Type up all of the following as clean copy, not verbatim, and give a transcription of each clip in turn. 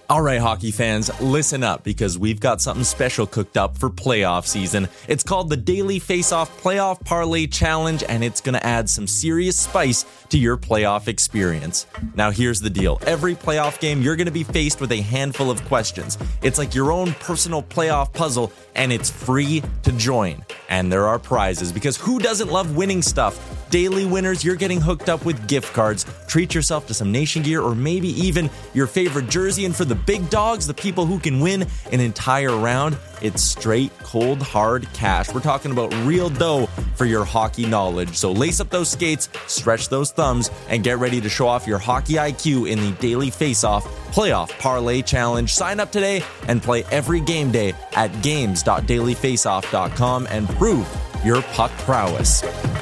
All right, hockey fans, listen up because we've got something special cooked up for playoff season. It's called the Daily Face-Off Playoff Parlay Challenge, and it's going to add some serious spice to your playoff experience. Now, here's the deal. Every playoff game, you're going to be faced with a handful of questions. It's like your own personal playoff puzzle, and it's free to join. And there are prizes, because who doesn't love winning stuff? Daily winners, you're getting hooked up with gift cards. Treat yourself to some Nation gear or maybe even your favorite jersey. And for the big dogs, the people who can win an entire round, it's straight, cold, hard cash. We're talking about real dough for your hockey knowledge. So lace up those skates, stretch those thumbs, and get ready to show off your hockey IQ in the Daily Face-Off Playoff Parlay Challenge. Sign up today and play every game day at games.dailyfaceoff.com and prove your puck prowess.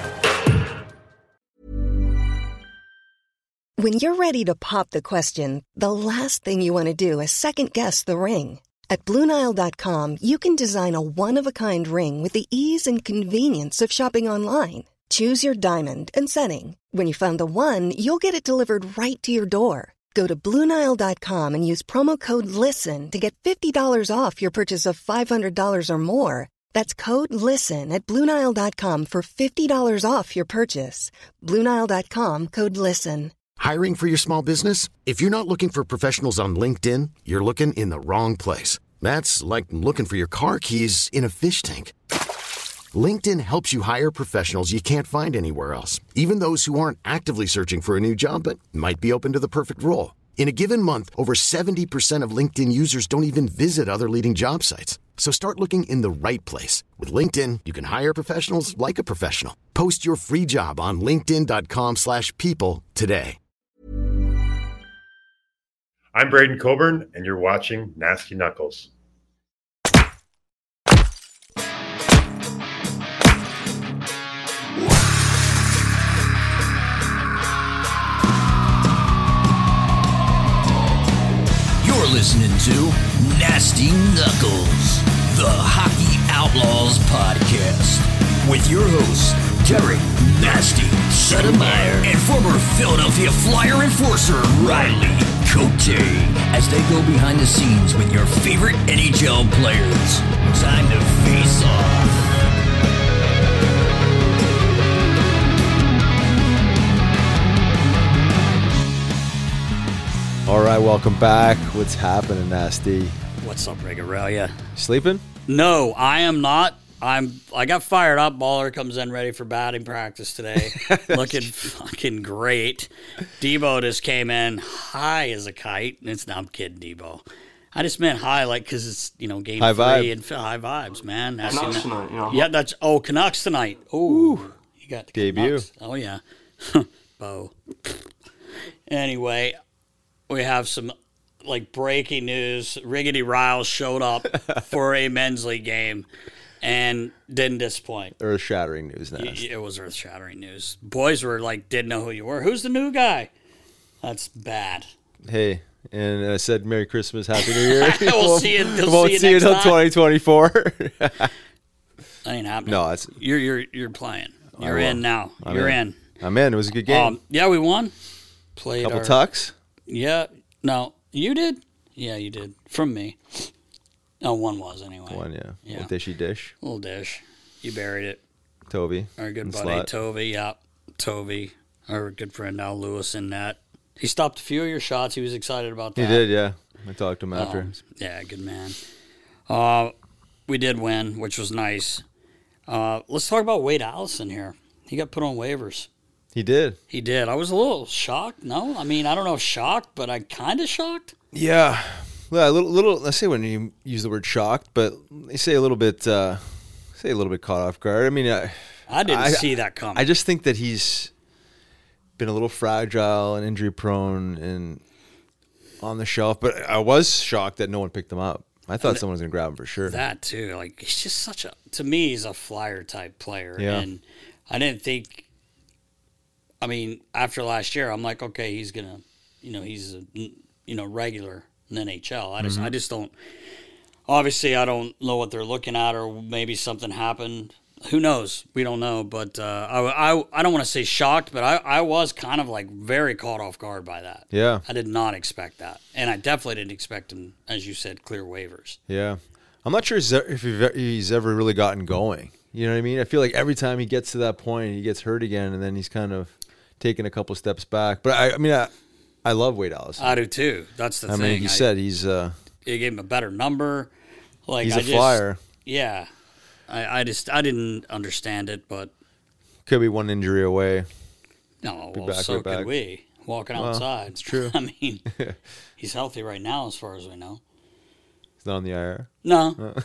When you're ready to pop the question, the last thing you want to do is second-guess the ring. At BlueNile.com, you can design a one-of-a-kind ring with the ease and convenience of shopping online. Choose your diamond and setting. When you find the one, you'll get it delivered right to your door. Go to BlueNile.com and use promo code LISTEN to get $50 off your purchase of $500 or more. That's code LISTEN at BlueNile.com for $50 off your purchase. BlueNile.com, code LISTEN. Hiring for your small business? If you're not looking for professionals on LinkedIn, you're looking in the wrong place. That's like looking for your car keys in a fish tank. LinkedIn helps you hire professionals you can't find anywhere else, even those who aren't actively searching for a new job but might be open to the perfect role. In a given month, over 70% of LinkedIn users don't even visit other leading job sites. So start looking in the right place. With LinkedIn, you can hire professionals like a professional. Post your free job on linkedin.com/people today. I'm Braden Coburn, and you're watching Nasty Knuckles. You're listening to Nasty Knuckles, the Hockey Outlaws podcast, with your hosts, Derek Nasty Sotomayor and former Philadelphia Flyer enforcer Riley Cote, as they go behind the scenes with your favorite NHL players. Time to face off. All right, welcome back. What's happening, Nasty? What's up, Regarelia? Sleeping? No, I am not. I got fired up. Baller comes in ready for batting practice today. Looking fucking great. Debo just came in high as a kite. I'm kidding, Debo. I just meant high, like, because it's, game high 3 vibe. and high vibes, man. Canucks tonight, Yeah, that's, Canucks tonight. Ooh. You got the Debut. Canucks. Oh, yeah. Bo. Anyway, we have some, breaking news. Riggedy Riles showed up for a men's league game and didn't disappoint. Earth-shattering news, Nasty. It was earth-shattering news. Boys were didn't know who you were. Who's the new guy? That's bad. Hey, and I said Merry Christmas, Happy New Year. We'll see you. Won't see you until 2024. That ain't happening. No, you're playing. You're in now. You're in. I'm in. It was a good game. Yeah, we won. Played Couple tucks. Yeah. No, you did. Yeah, you did. From me. No, one was anyway. One, yeah. Little dishy dish. Little dish. You buried it. Toby. Our good buddy, Tovey. Yeah, Tovey. Our good friend Al Lewis in that. He stopped a few of your shots. He was excited about that. He did, yeah. I talked to him after. Yeah, good man. We did win, which was nice. Let's talk about Wade Allison here. He got put on waivers. He did. He did. I was a little shocked. No, I mean, I don't know if shocked, but I kind of shocked. Yeah. Well, a little. Let's say when you use the word shocked, but they say a little bit caught off guard. I mean, I didn't see that coming. I just think that he's been a little fragile and injury prone and on the shelf. But I was shocked that no one picked him up. I thought someone was going to grab him for sure. That too. He's just to me, he's a flyer type player. Yeah. And I didn't think. I mean, after last year, I'm like, okay, he's gonna, he's a, regular in the NHL. I just don't. Obviously, I don't know what they're looking at, or maybe something happened. Who knows? We don't know. But I don't want to say shocked, but I was kind of like very caught off guard by that. Yeah. I did not expect that. And I definitely didn't expect him, as you said, clear waivers. Yeah. I'm not sure if he's ever really gotten going. You know what I mean? I feel like every time he gets to that point, he gets hurt again, and then he's kind of taking a couple steps back. But I love Wade Allison. I do too. That's the thing. I mean, he said he's It gave him a better number. Like he's a flyer. Yeah. I didn't understand it, but Could be one injury away. no, Be well, back, so right back. could we. Walking outside. it's true. I mean, he's healthy right now as far as we know. He's not on the IR. No.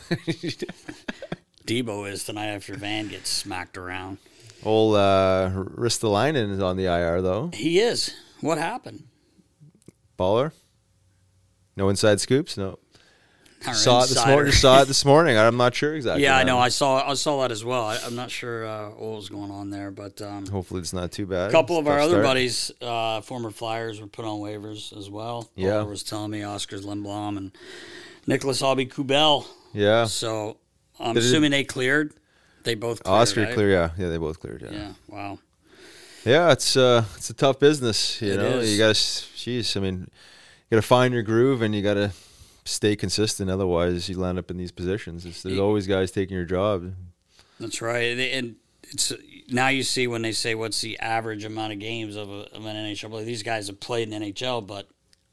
Debo is tonight after Van gets smacked around. Old Ristolainen is on the IR, though. He is. What happened? Baller? No inside scoops? No. Our Saw it this morning. I'm not sure exactly. Yeah, I know. I saw that as well. I'm not sure what was going on there, but Hopefully it's not too bad. a couple of our Tough other start. buddies, former Flyers, were put on waivers as well. Yeah. Oliver was telling me Oscar Lindblom and Nicholas Aubé-Kubel. Yeah. So I'm Did it- assuming they cleared. They both cleared, Oscar right? clear, yeah. Yeah, they both cleared, yeah. Yeah, wow. Yeah, it's a tough business, you It know. is. You got to, you got to find your groove and you got to stay consistent. Otherwise, you land up in these positions. There's always guys taking your job. That's right. And it's now you see when they say what's the average amount of games of an NHL player. These guys have played in NHL, but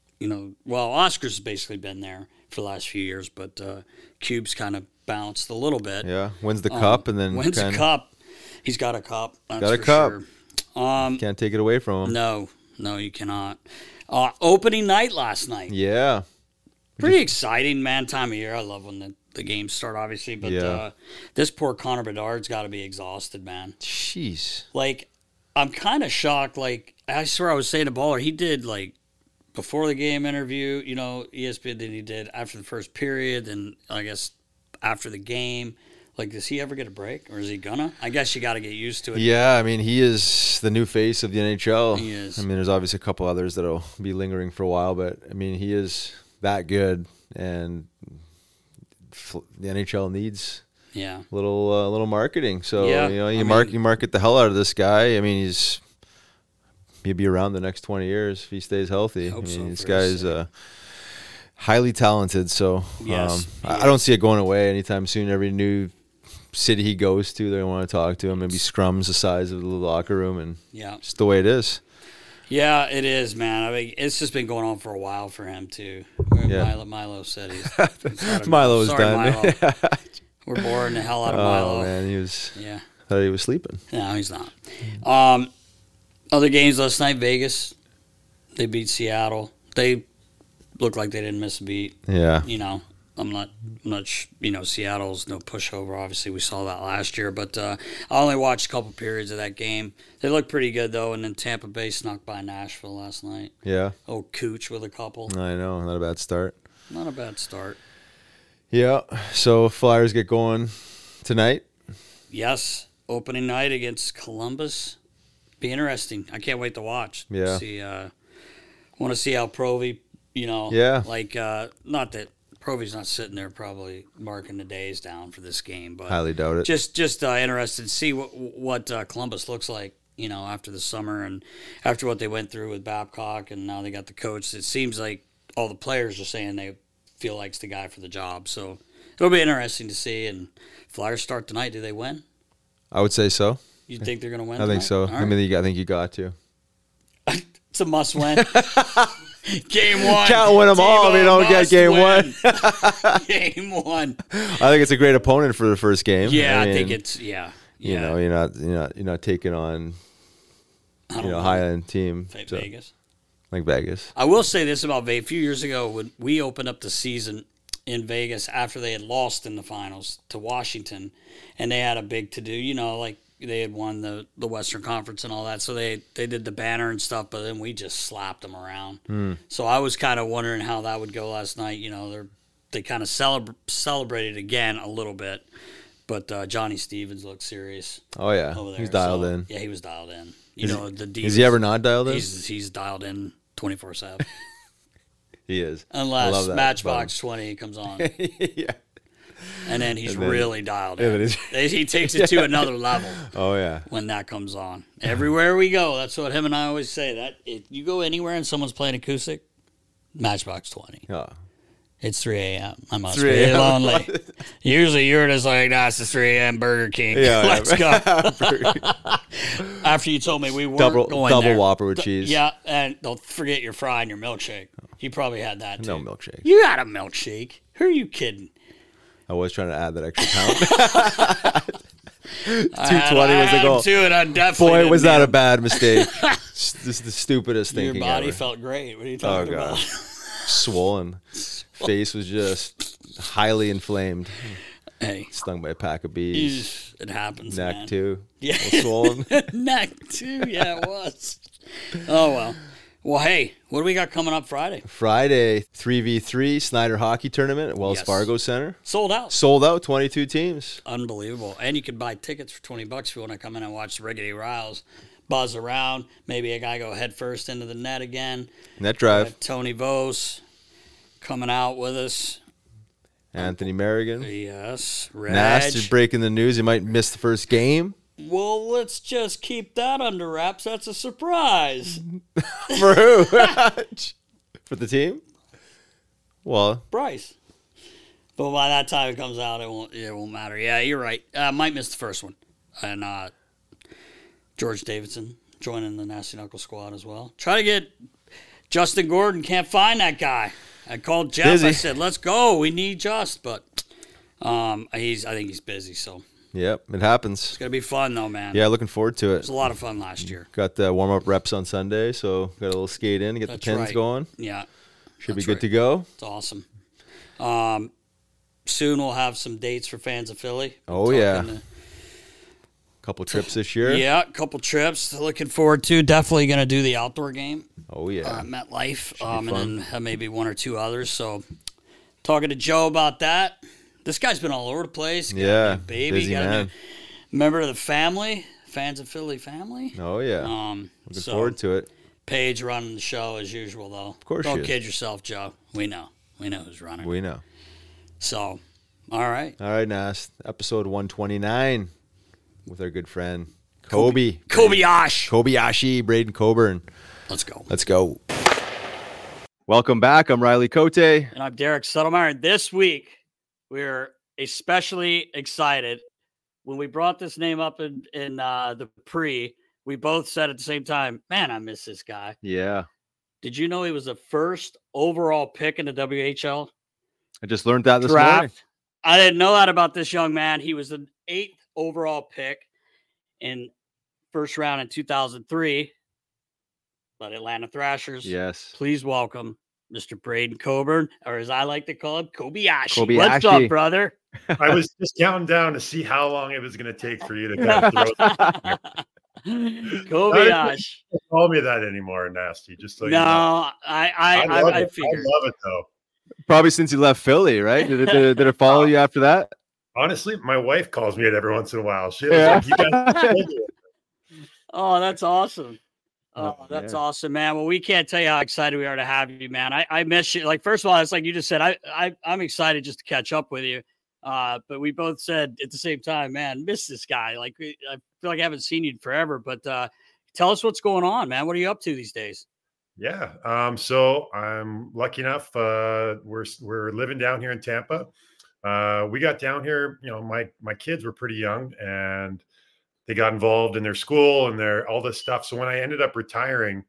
Oscar's basically been there for the last few years, but Cube's kind of bounced a little bit. Yeah, wins the cup and then wins the cup. He's got a cup. That's Got a for cup. Sure. Can't take it away from him. No, you cannot. Opening night last night. Yeah. Pretty exciting, man. Time of year. I love when the games start, obviously. But Yeah. this poor Connor Bedard's got to be exhausted, man. Jeez. Like, I'm kind of shocked. Like, I swear I was saying to Baller, he did, like, before the game interview, ESPN, then he did after the first period, and I guess after the game. Like, does he ever get a break, or is he gonna? I guess you got to get used to it. Yeah, I mean, he is the new face of the NHL. He is. I mean, there's obviously a couple others that'll be lingering for a while, but I mean, he is that good, and the NHL needs Yeah. little marketing. So Yeah, you market the hell out of this guy. I mean, he'll be around the next 20 years if he stays healthy. Hope so, This for guy's his highly talented. So Yes, I don't see it going away anytime soon. Every new city he goes to, they want to talk to him. Maybe scrums the size of the locker room, and Yeah. just the way it is. Yeah, it is, man. I mean, it's just been going on for a while for him, too. Yeah. Milo said he's had enough. Milo's Sorry, done. Milo. We're boring the hell out of Milo. Oh man, he was. Yeah. Thought he was sleeping. No, he's not. Other games last night, Vegas. They beat Seattle. They looked like they didn't miss a beat. Yeah. I'm not. Seattle's no pushover. Obviously, we saw that last year. But I only watched a couple periods of that game. They looked pretty good though. And then Tampa Bay snuck by Nashville last night. Yeah. Oh, Cooch with a couple. I know, not a bad start. Not a bad start. Yeah. So Flyers get going tonight. Yes, opening night against Columbus. Be interesting. I can't wait to watch. Yeah. See, want to see how Provy, Yeah. not that Provy's not sitting there probably marking the days down for this game, but Highly doubt it. just interested to see what Columbus looks like, after the summer and after what they went through with Babcock, and now they got the coach. It seems like all the players are saying they feel like's the guy for the job. So it'll be interesting to see. And Flyers start tonight. Do they win? I would say so. You think they're going to win? I think tonight? so. All I right. mean, I think you got to. It's a must win. Game one. Can't win them all if you don't get game one. Game one. I think it's a great opponent for the first game. Yeah, I mean, think it's yeah. You know, you're not taking on high end team so, Vegas. like Vegas. I will say this about Vegas. A few years ago, when we opened up the season in Vegas after they had lost in the finals to Washington, and they had a big to do. Like they had won the Western Conference and all that, so they did the banner and stuff. But then we just slapped them around. So I was kind of wondering how that would go last night. They kind of celebrated again a little bit. But Johnny Stevens looked serious. Oh yeah, over there. he's dialed in. Yeah, he was dialed in. Is he ever not dialed in? He's dialed in 24/7. He is. I Unless love that Matchbox 20 comes on. yeah. And then he's And then- really dialed Yeah, in. that is- He takes it to another level Oh yeah. when that comes on. Everywhere we go, that's what him and I always say. That if you go anywhere and someone's playing acoustic, Matchbox 20. Oh. It's 3 a.m. I must 3 be a.m. lonely. Usually you're just like, nah, it's the 3 a.m. Burger King. Yeah, Let's go. yeah. After you told me we weren't Double going there. Whopper with cheese. Yeah, and don't forget your fry and your milkshake. You probably had that too. No milkshake. You had a milkshake. Who are you kidding? I was trying to add that extra pound. 220 was the goal. Too, and I definitely Boy, didn't was that need a bad mistake. This is the stupidest Your thinking body ever. felt great. What are you Oh talking god, about? swollen. Face was just highly inflamed. Hey, Stung by a pack of bees. it happens, Neck man. too. Yeah. A little swollen. Neck too. Yeah, it was. Oh well. Well, hey, what do we got coming up Friday? Friday, 3v3 Snyder Hockey Tournament at Wells Yes. Fargo Center. Sold out. Sold out, 22 teams. Unbelievable. And you can buy tickets for $20 if you want to come in and watch the Rickety Riles buzz around. Maybe a guy go head first into the net again. Net drive. Tony Vos coming out with us. Anthony Merrigan. Yes. Reg. Nasty breaking the news. He might miss the first game. Well, let's just keep that under wraps. That's a surprise. For who? For the team? Well, Bryce. But by that time it comes out, it won't matter. Yeah, you're right. Might miss the first one. And George Davidson joining the Nasty Knuckle squad as well. Try to get Justin Gordon. Can't find that guy. I called Jeff. Busy. I said, let's go. We need Just. But I think he's busy. So yep, it happens. it's going to be fun, though, man. Yeah, looking forward to It it. was a lot of fun last year. Got the warm-up reps on Sunday, so got a little skate in, get That's the pins right. going. Yeah. Should That's be good right. to go. It's awesome. Soon we'll have some dates for fans of Philly. Oh, yeah. Talking to- Couple trips this year. Yeah, a couple trips. Looking forward to. Definitely going to do the outdoor game Oh yeah. at MetLife, be and fun. then maybe one or two others. So, talking to Joe about that. This guy's been all over the place. Got a Yeah, new baby. busy Got a man. new member of the family, fans of Philly family. Oh yeah. Looking forward to it. Paige running the show as usual, though. Of course Don't she is. kid yourself, Joe. We know who's running. We know. So, all right. All right, Nas. Episode 129 with our good friend Kobe. Kobayashi. Braden Coburn. Let's go. Let's go. Welcome back. I'm Riley Cote. And I'm Derek Settlemeyer. This week, we're especially excited. When we brought this name up in the pre, we both said at the same time, man, I miss this guy. Yeah. Did you know he was the first overall pick in the WHL I just learned that this morning. draft? I didn't know that about this young man. He was the 8th overall pick in first round in 2003 by the Atlanta Thrashers. Yes. Please welcome Mr. Braden Coburn, or as I like to call him, Kobayashi. Kobayashi. What's up, brother? I was just counting down to see how long it was going to take for you to kind of throw. Kobayashi. Don't call me that anymore, Nasty. Just so you know. No, I love I it. figured. I love it though. Probably since you left Philly, right? Did it follow you after that? Honestly, my wife calls me it every once in a while. She was Yeah. like, "You guys told me." Oh, that's awesome. Oh, Oh, that's man. awesome, man. Well, we can't tell you how excited we are to have you, man. I miss you. Like, first of all, it's like you just said, I'm excited just to catch up with you. But we both said at the same time, man, miss this guy. Like, I feel like I haven't seen you in forever, but tell us what's going on, man. What are you up to these days? Yeah. So I'm lucky enough. We're living down here in Tampa. We got down here. You know, my kids were pretty young, and they got involved in their school and all this stuff. So when I ended up retiring,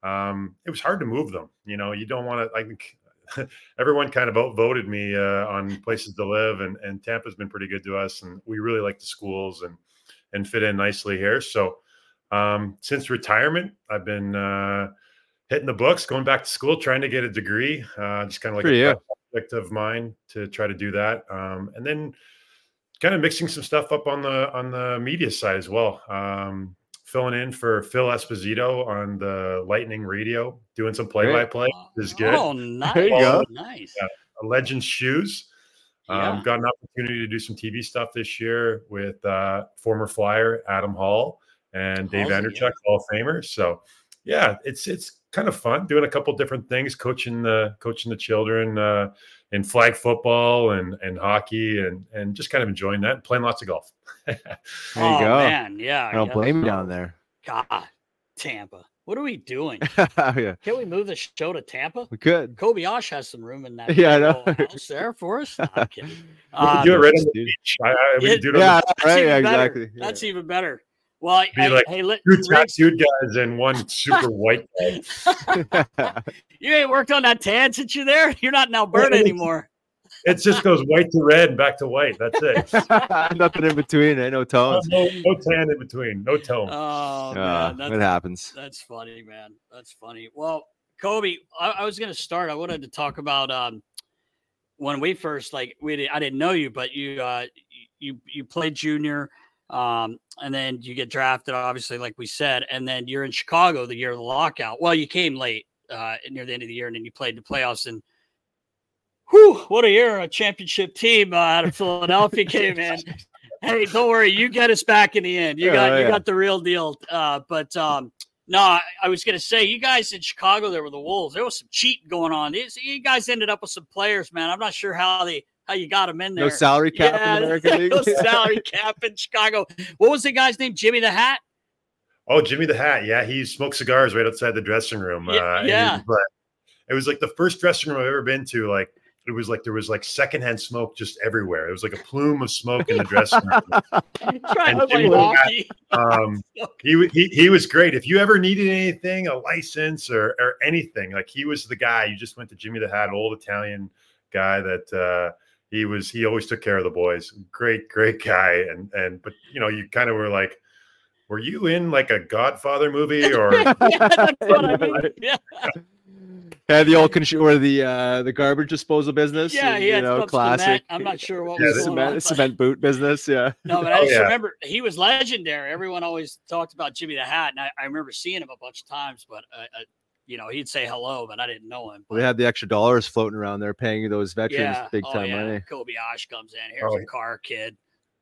it was hard to move them. You know, you don't want to. I think everyone kind of voted me on places to live, and Tampa's been pretty good to us, and we really like the schools and fit in nicely here. So since retirement, I've been hitting the books, going back to school, trying to get a degree. Just kind of like For you. a project of mine to try to do that, and then kind of mixing some stuff up on the media side as well. Filling in for Phil Esposito on the Lightning Radio, doing some play-by-play is good. Oh, nice. There you go. Nice. Legends Shoes. Yeah. Got an opportunity to do some TV stuff this year with former Flyer Adam Hall and Dave Hallsy, Vanderchuck, Hall of Famers. So yeah, it's kind of fun doing a couple different things, coaching the children in flag football and hockey and just kind of enjoying that and playing lots of golf. There you Oh go. man, yeah. I don't blame you down there. God, Tampa. What are we doing? Yeah, Can't we move the show to Tampa? we could. Kobayashi has some room in that Yeah, I little know. house there for us. No, I'm kidding. We can do it right on the dude. beach. We can do it on Yeah, That's right. even Yeah, better. exactly. Yeah. That's even better. Well, Be like hey, two Riggs, tattooed guys and one super white guy. you ain't worked on that tan since you're there. You're not in Alberta anymore. It just goes white to red and back to white. That's it. Nothing in between. No tones. No tan in between. No tone. Oh man, It happens. that's funny, man. That's funny. Well, Kobe, I was gonna start. I wanted to talk about when we first I didn't know you, but you played junior, and then you get drafted, obviously, like we said, and then you're in Chicago the year of the lockout. Well, you came late near the end of the year, and then you played the playoffs. And whew, what a year! A championship team out of Philadelphia came in. Hey, don't worry, you get us back in the end. You got the real deal. No, I was going to say, you guys in Chicago, there were the Wolves. There was some cheating going on. You guys ended up with some players, man. I'm not sure how you got them in there. No salary cap in American League. No salary cap in Chicago. What was the guy's name? Jimmy the Hat? Oh, Jimmy the Hat. Yeah, he smoked cigars right outside the dressing room. Yeah. It was like the first dressing room I've ever been to. Like it was like there was like secondhand smoke just everywhere. It was like a plume of smoke in the dressing room. Trying to play Jimmy the hockey. Hat, he was great. If you ever needed anything, a license or anything, like he was the guy. You just went to Jimmy the Hat, old Italian guy that he always took care of the boys. Great guy. But you kind of were like, were you in like a Godfather movie or? Yeah, that's what I mean. Yeah. Had the old the garbage disposal business. Yeah, he had some classic. cement. I'm not sure what was going on. Cement boot business. Yeah. No, but I just remember he was legendary. Everyone always talked about Jimmy the Hat, and I remember seeing him a bunch of times. But he'd say hello, but I didn't know him. But, They had the extra dollars floating around there, paying those veterans big time money. Kobayashi comes in. Here's a car kid.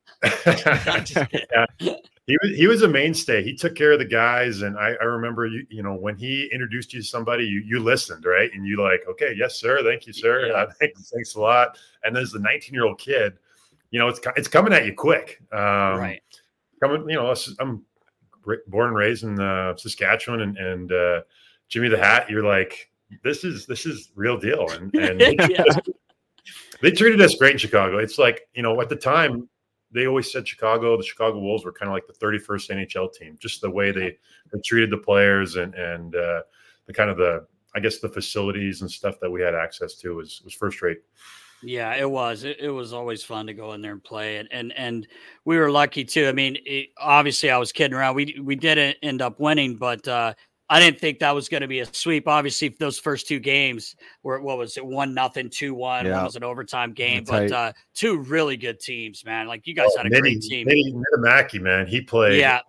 Yeah. He was a mainstay. He took care of the guys, and I remember when he introduced you to somebody, you listened, right? And you like, okay, yes, sir, thank you, sir, Yeah. thanks a lot. And as the 19-year-old kid, it's coming at you quick, Right. I'm born and raised in Saskatchewan, and Jimmy the Hat, you're like, this is real deal, and Yeah. they treated us great in Chicago. It's like at the time. They always said the Chicago Wolves were kind of like the 31st NHL team, just the way they treated the players and the kind of the facilities and stuff that we had access to was first rate. Yeah, it was. It was always fun to go in there and play, and we were lucky too. I mean, obviously I was kidding around. We didn't end up winning, but I didn't think that was going to be a sweep. Obviously, those first two games were, 1-0, 2-1. Yeah. One was an overtime game, Tight. but two really good teams, man. Like you guys had a great team. Niedermacki, man, he played. Yeah.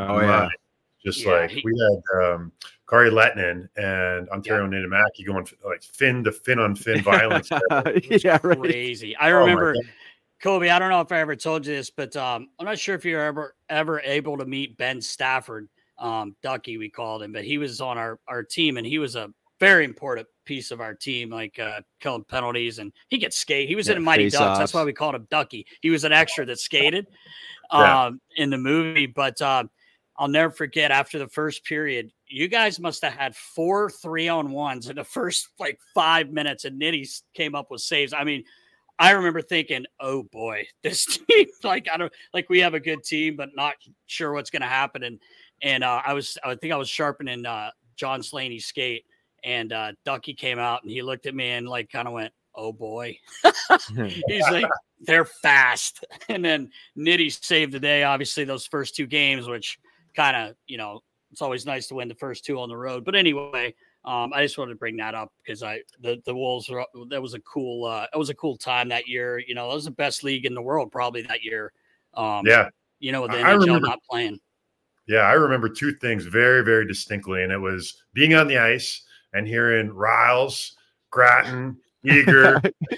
We had Kari Lettinen and Ontario Niedermacki going like fin to fin on fin violence. Yeah, right. Crazy. I remember, Kobe, I don't know if I ever told you this, but I'm not sure if you're ever able to meet Ben Stafford. Ducky, we called him, but he was on our team, and he was a very important piece of our team, like killing penalties, and he could skate. He was in Mighty Ducks. That's why we called him Ducky. He was an extra that skated in the movie. But I'll never forget, after the first period, you guys must have had 4 3-on-1s in the first 5 minutes, and Nitty came up with saves. I mean, I remember thinking, oh boy, this team, we have a good team, but not sure what's going to happen. And I think I was sharpening John Slaney's skate, and Ducky came out, and he looked at me and kind of went, oh boy. He's like, they're fast. And then Nitty saved the day, obviously, those first two games, which kind of, it's always nice to win the first two on the road. But anyway, I just wanted to bring that up because the Wolves that was a cool time that year. That was the best league in the world probably that year. With the NHL not playing. Yeah, I remember two things very, very distinctly, and it was being on the ice and hearing Riles, Grattan, Eager.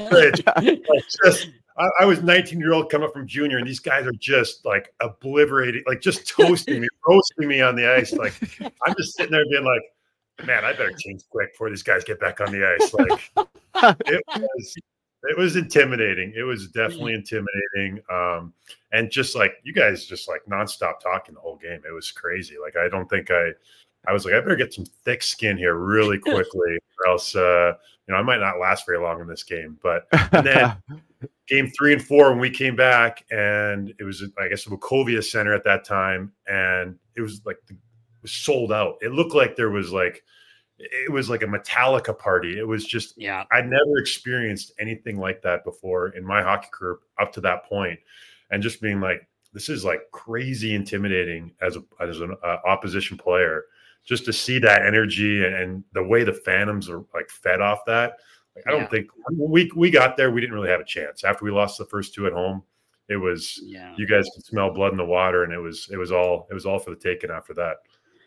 I was 19-year-old coming from junior, and these guys are just obliterating, just toasting me, roasting me on the ice. I'm just sitting there being like, man, I better change quick before these guys get back on the ice. Like it was intimidating. It was definitely intimidating. And just like you guys just like nonstop talking the whole game. It was crazy. Like I don't think I was like, I better get some thick skin here really quickly, or else I might not last very long in this game. But and then game 3 and 4, when we came back, and it was, I guess, the Wachovia Center at that time, and it was like it was sold out. It looked like it was like a Metallica party. It was just, I'd never experienced anything like that before in my hockey career up to that point, and just being like, this is like crazy intimidating as an opposition player. Just to see that energy and the way the Phantoms are like fed off that. Like, I don't think we got there. We didn't really have a chance after we lost the first 2 at home. It was you guys could smell blood in the water, and it was all for the taking after that.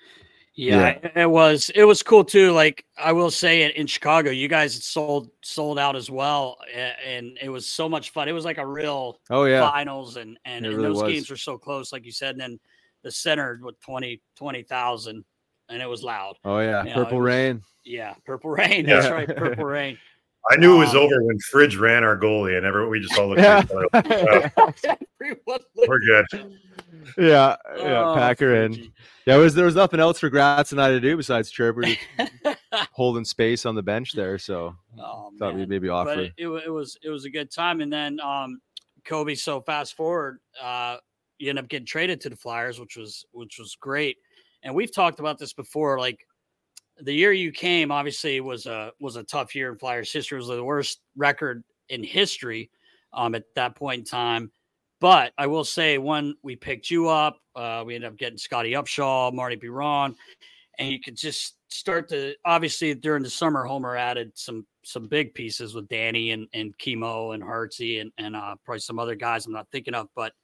It was cool too. Like I will say, in Chicago, you guys sold out as well, and it was so much fun. It was like a real finals, and really those games were so close, like you said. And then the center with 20,000. And it was loud. Oh, yeah. Purple Rain. Yeah, Purple Rain. That's right. Purple Rain. I knew it was over when Fridge ran our goalie, and we just all looked at each other. We're good. Yeah. Packer in. Yeah, there was nothing else for Gratz and I to do besides Trevor holding space on the bench there. So thought we'd maybe offer. But it was a good time. And then Kobe, so fast forward, you end up getting traded to the Flyers, which was great. And we've talked about this before. Like the year you came, obviously was a tough year in Flyers history. It was the worst record in history at that point in time. But I will say, when we picked you up, we ended up getting Scotty Upshaw, Marty Biron, and you could just start to, obviously during the summer, Homer added some big pieces with Danny and Chemo and Hartsey and probably some other guys I'm not thinking of. But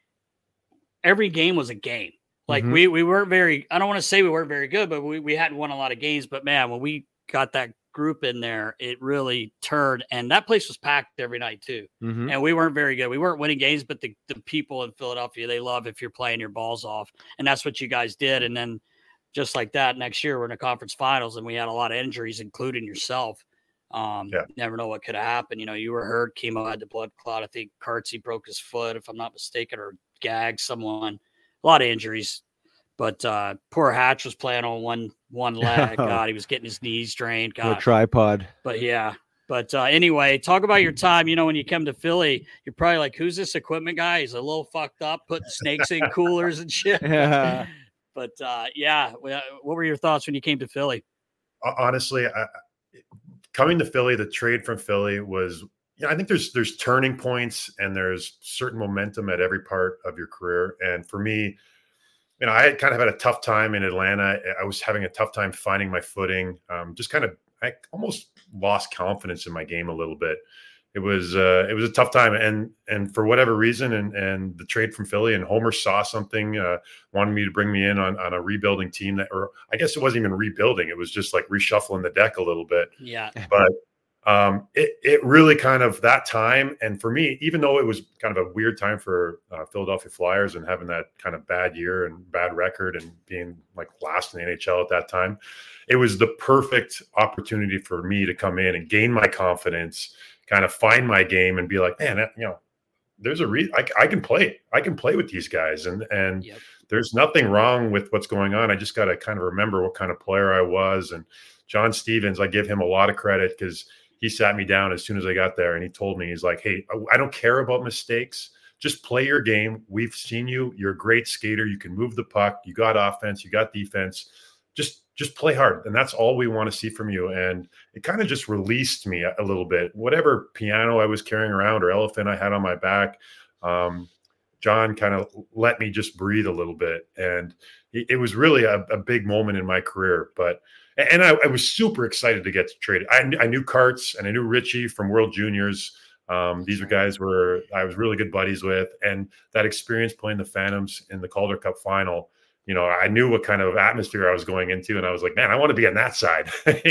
every game was a game. Like we weren't very, I don't want to say we weren't very good, but we hadn't won a lot of games. But man, when we got that group in there, it really turned, and that place was packed every night too. And we weren't very good. We weren't winning games, but the people in Philadelphia, they love if you're playing your balls off. And that's what you guys did. And then just like that, next year we're in the conference finals, and we had a lot of injuries, including yourself. Never know what could have happened. You were hurt. Chemo had the blood clot. I think Kartsy broke his foot, if I'm not mistaken, or gagged someone. A lot of injuries, but poor Hatch was playing on one leg. God, he was getting his knees drained. God, a tripod. But yeah. But anyway, talk about your time. When you come to Philly, you're probably like, who's this equipment guy? He's a little fucked up, putting snakes in coolers and shit. Yeah. But what were your thoughts when you came to Philly? Honestly, coming to Philly, the trade from Philly was, I think there's turning points, and there's certain momentum at every part of your career. And for me, I had kind of had a tough time in Atlanta. I was having a tough time finding my footing. I almost lost confidence in my game a little bit. It was a tough time, and for whatever reason, and the trade from Philly, and Homer saw something, wanted me to bring me in on a rebuilding team or I guess it wasn't even rebuilding. It was just like reshuffling the deck a little bit. Yeah. But it really kind of that time. And for me, even though it was kind of a weird time for Philadelphia Flyers and having that kind of bad year and bad record and being like last in the NHL at that time, it was the perfect opportunity for me to come in and gain my confidence, kind of find my game and be like, man, there's a reason I can play. I can play with these guys. And there's nothing wrong with what's going on. I just got to kind of remember what kind of player I was. And John Stevens, I give him a lot of credit because he sat me down as soon as I got there, and he told me, he's like, hey, I don't care about mistakes. Just play your game. We've seen you. You're a great skater. You can move the puck. You got offense. You got defense. Just play hard. And that's all we want to see from you. And it kind of just released me a little bit. Whatever piano I was carrying around or elephant I had on my back, John kind of let me just breathe a little bit. And it was really a big moment in my career. And I was super excited to get traded. I knew Karts and I knew Richie from World Juniors. These were guys I was really good buddies with. And that experience playing the Phantoms in the Calder Cup final, I knew what kind of atmosphere I was going into. And I was like, man, I want to be on that side.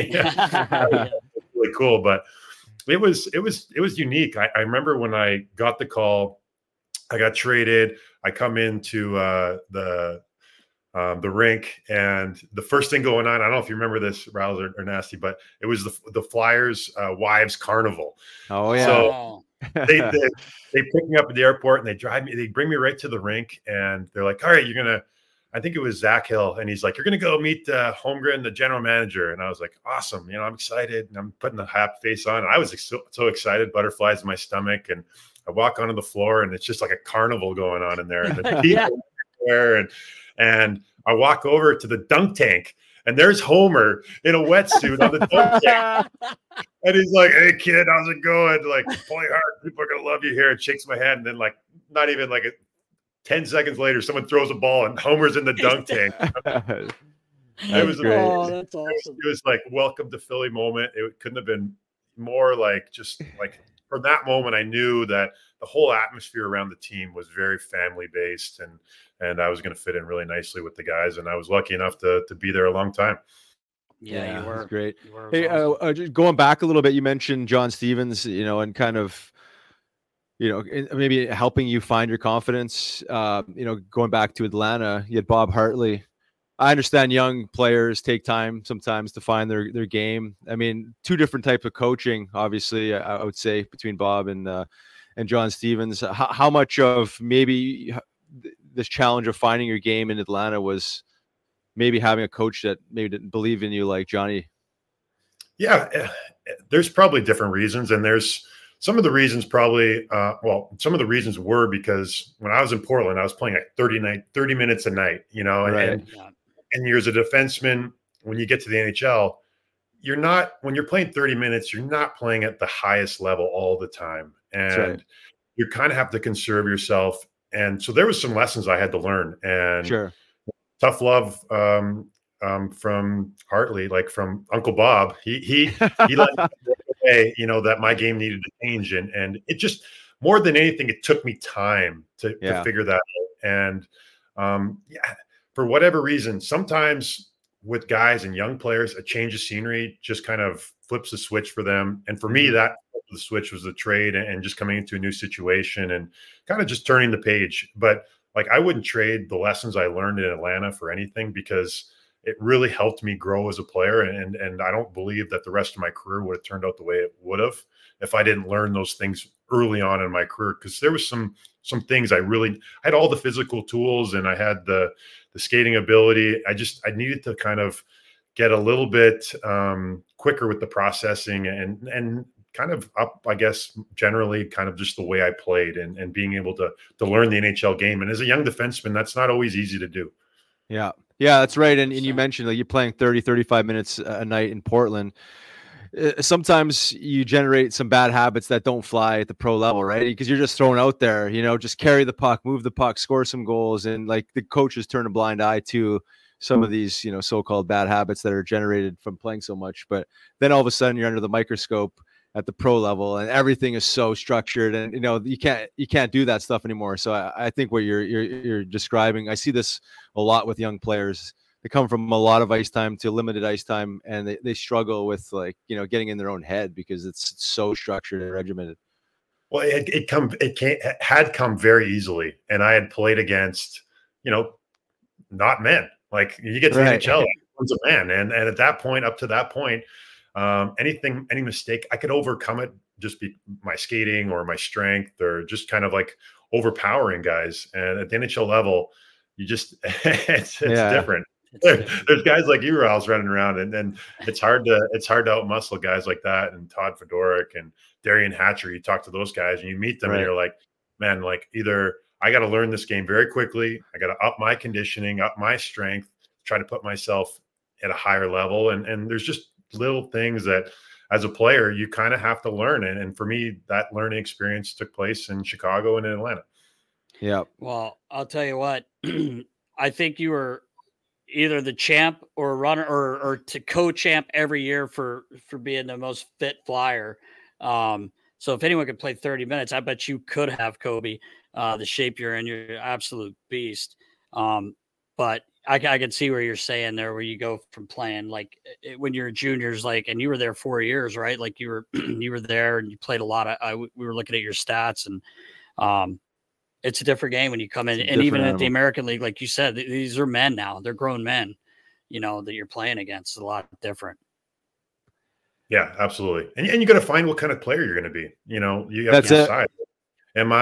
Really cool. But it was unique. I remember when I got the call, I got traded. I come into the the rink, and the first thing going on, I don't know if you remember this, Rouse or Nasty, but it was the Flyers Wives Carnival. Oh yeah. So they pick me up at the airport and they bring me right to the rink, and they're like, all right, I think it was Zach Hill, and he's like, you're gonna go meet Holmgren, the general manager. And I was like, awesome, I'm excited, and I'm putting the happy face on. And I was so excited, butterflies in my stomach, and I walk onto the floor, and it's just like a carnival going on in there, and the people there, and I walk over to the dunk tank, and there's Homer in a wetsuit on the dunk tank. And he's like, hey, kid, how's it going? Like, play hard. People are going to love you here. And shakes my hand. And then, like, not even like 10 seconds later, someone throws a ball, and Homer's in the dunk tank. It was great. Oh, that's awesome. It was like, welcome to Philly moment. It couldn't have been more like, just like, from that moment, I knew that the whole atmosphere around the team was very family based, and I was going to fit in really nicely with the guys. And I was lucky enough to be there a long time. Yeah, you were. That's great. You were Hey, awesome. just going back a little bit, you mentioned John Stevens, and kind of, maybe helping you find your confidence. Going back to Atlanta, you had Bob Hartley. I understand young players take time sometimes to find their game. I mean, two different types of coaching, obviously, I would say, between Bob and John Stevens. How much of maybe this challenge of finding your game in Atlanta was maybe having a coach that maybe didn't believe in you like Johnny? Yeah, there's probably different reasons, and there's some of the reasons probably, some of the reasons were because when I was in Portland, I was playing at 30 minutes a night, Right. and you're as a defenseman, when you get to the NHL, when you're playing 30 minutes, you're not playing at the highest level all the time. And right. You kind of have to conserve yourself. And so there was some lessons I had to learn, and Sure. tough love from Hartley, like from Uncle Bob. He let me know that my game needed to change, and it just, more than anything, it took me time to figure that out. And for whatever reason, sometimes with guys and young players, a change of scenery just kind of flips the switch for them. And for me, that the switch was the trade and just coming into a new situation and kind of just turning the page. But like, I wouldn't trade the lessons I learned in Atlanta for anything, because it really helped me grow as a player. And I don't believe that the rest of my career would have turned out the way it would have if I didn't learn those things early on in my career. Because there was some things I had all the physical tools, and I had the skating ability. I needed to kind of get a little bit quicker with the processing and kind of up, I guess, generally kind of just the way I played and being able to learn the NHL game. And as a young defenseman, that's not always easy to do. Yeah, that's right. And you mentioned, like, you're playing 30, 35 minutes a night in Portland. Sometimes you generate some bad habits that don't fly at the pro level, right? Because you're just thrown out there, just carry the puck, move the puck, score some goals. And like, the coaches turn a blind eye to some of these, so-called bad habits that are generated from playing so much. But then all of a sudden you're under the microscope at the pro level, and everything is so structured, and you can't do that stuff anymore. So I think what you're describing, I see this a lot with young players. They come from a lot of ice time to limited ice time, and they struggle with, like, getting in their own head because it's so structured and regimented. Well, it had come very easily, and I had played against, not men. Like, you get to the NHL, everyone's a man, and at that point, up to that point, any mistake, I could overcome it, just be my skating or my strength, or just kind of like overpowering guys. And at the NHL level, you just it's different. There's guys like you, Rouse, running around, and it's hard to outmuscle guys like that, and Todd Fedoruk and Darian Hatcher. You talk to those guys and you meet them, and you're like, man, like, either I got to learn this game very quickly, I got to up my conditioning, up my strength, try to put myself at a higher level, and there's just little things that as a player you kind of have to learn. And for me, that learning experience took place in Chicago and in Atlanta. Yeah. Well, I'll tell you what, I think you were either the champ or runner or to co-champ every year for being the most fit Flyer. So if anyone could play 30 minutes, I bet you could have, Kobe, the shape you're in. You're an absolute beast. But I can see where you're saying there, where you go from playing like when you're juniors, like, and you were there 4 years, right? Like, you were there and you played a lot of, we were looking at your stats, and It's a different game when you come in, It's a and even different at the animal. American League, like you said, these are men now. They're grown men, that you're playing against. It's a lot different. Yeah, absolutely. And you got to find what kind of player you're going to be. You have That's to it. decide. Am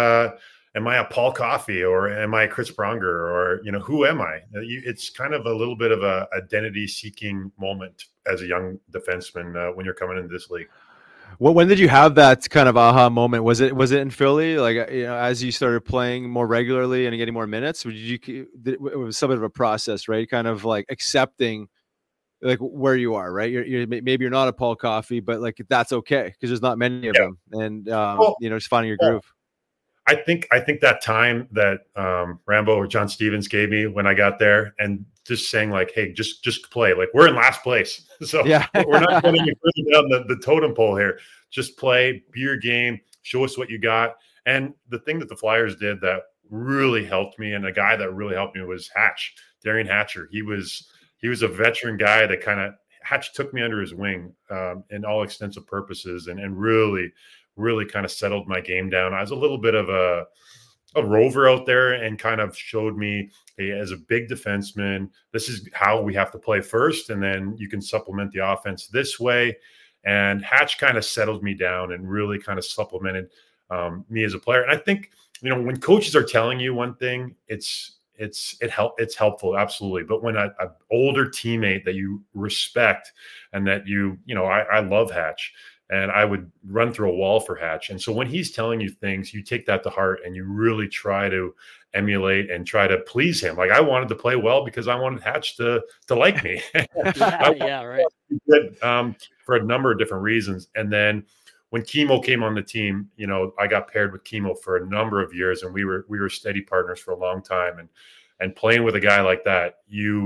I a Paul Coffey, or am I Chris Pronger, or who am I? It's kind of a little bit of a identity seeking moment as a young defenseman when you're coming into this league. When did you have that kind of aha moment? Was it in Philly? Like, as you started playing more regularly and getting more minutes, it was somewhat of a process, right? Kind of like accepting like where you are, right? Maybe you're not a Paul Coffey, but like that's okay because there's not many of them, and just finding your groove. I think that time that Rambo or John Stevens gave me when I got there, and just saying like, hey, just play. Like, we're in last place, so Yeah. we're not getting any further down the totem pole here. Just play, be your game, show us what you got. And the thing that the Flyers did that really helped me, and a guy that really helped me, was Hatch, Darian Hatcher. He was a veteran guy that Hatch took me under his wing in all extensive purposes, and really kind of settled my game down. I was a little bit of a rover out there, and kind of showed me, hey, as a big defenseman, this is how we have to play first, and then you can supplement the offense this way. And Hatch kind of settled me down and really kind of supplemented me as a player. And I think, when coaches are telling you one thing, it's helpful, absolutely. But when an older teammate that you respect, and that I love Hatch, and I would run through a wall for Hatch. And so when he's telling you things, you take that to heart, and you really try to emulate and try to please him. Like, I wanted to play well because I wanted Hatch to like me. Yeah, right. For a number of different reasons. And then when Chemo came on the team, I got paired with Chemo for a number of years, and we were steady partners for a long time. And playing with a guy like that,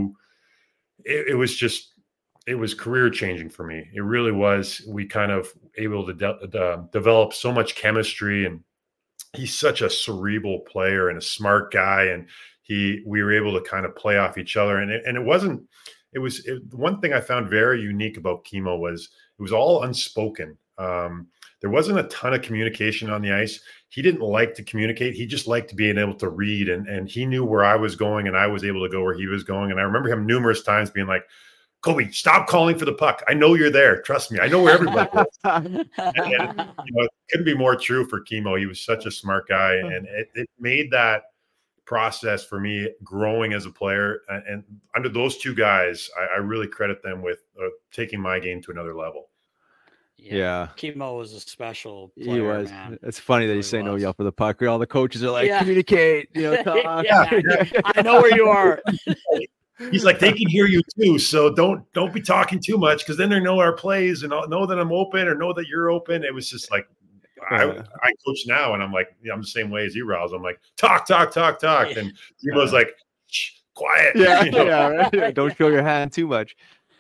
it was career changing for me. It really was. We kind of able to develop so much chemistry, and he's such a cerebral player and a smart guy. And we were able to kind of play off each other. And one thing I found very unique about Chemo was it was all unspoken. There wasn't a ton of communication on the ice. He didn't like to communicate. He just liked being able to read, and he knew where I was going, and I was able to go where he was going. And I remember him numerous times being like, Kobe, stop calling for the puck. I know you're there. Trust me. I know where everybody is. And it couldn't be more true for Chemo. He was such a smart guy, and it made that process for me growing as a player. And under those two guys, I really credit them with taking my game to another level. Yeah. Chemo was a special player, He was. man. It's funny that you say no yell for the puck. All the coaches are like, communicate, talk. I know where you are. He's like, they can hear you too, so don't be talking too much, because then they know our plays and know that I'm open or know that you're open. It was just like, I coach now, and I'm like, I'm the same way as you, Rouse. I'm like, talk. And he was like, shh, quiet. Right? Don't show your hand too much.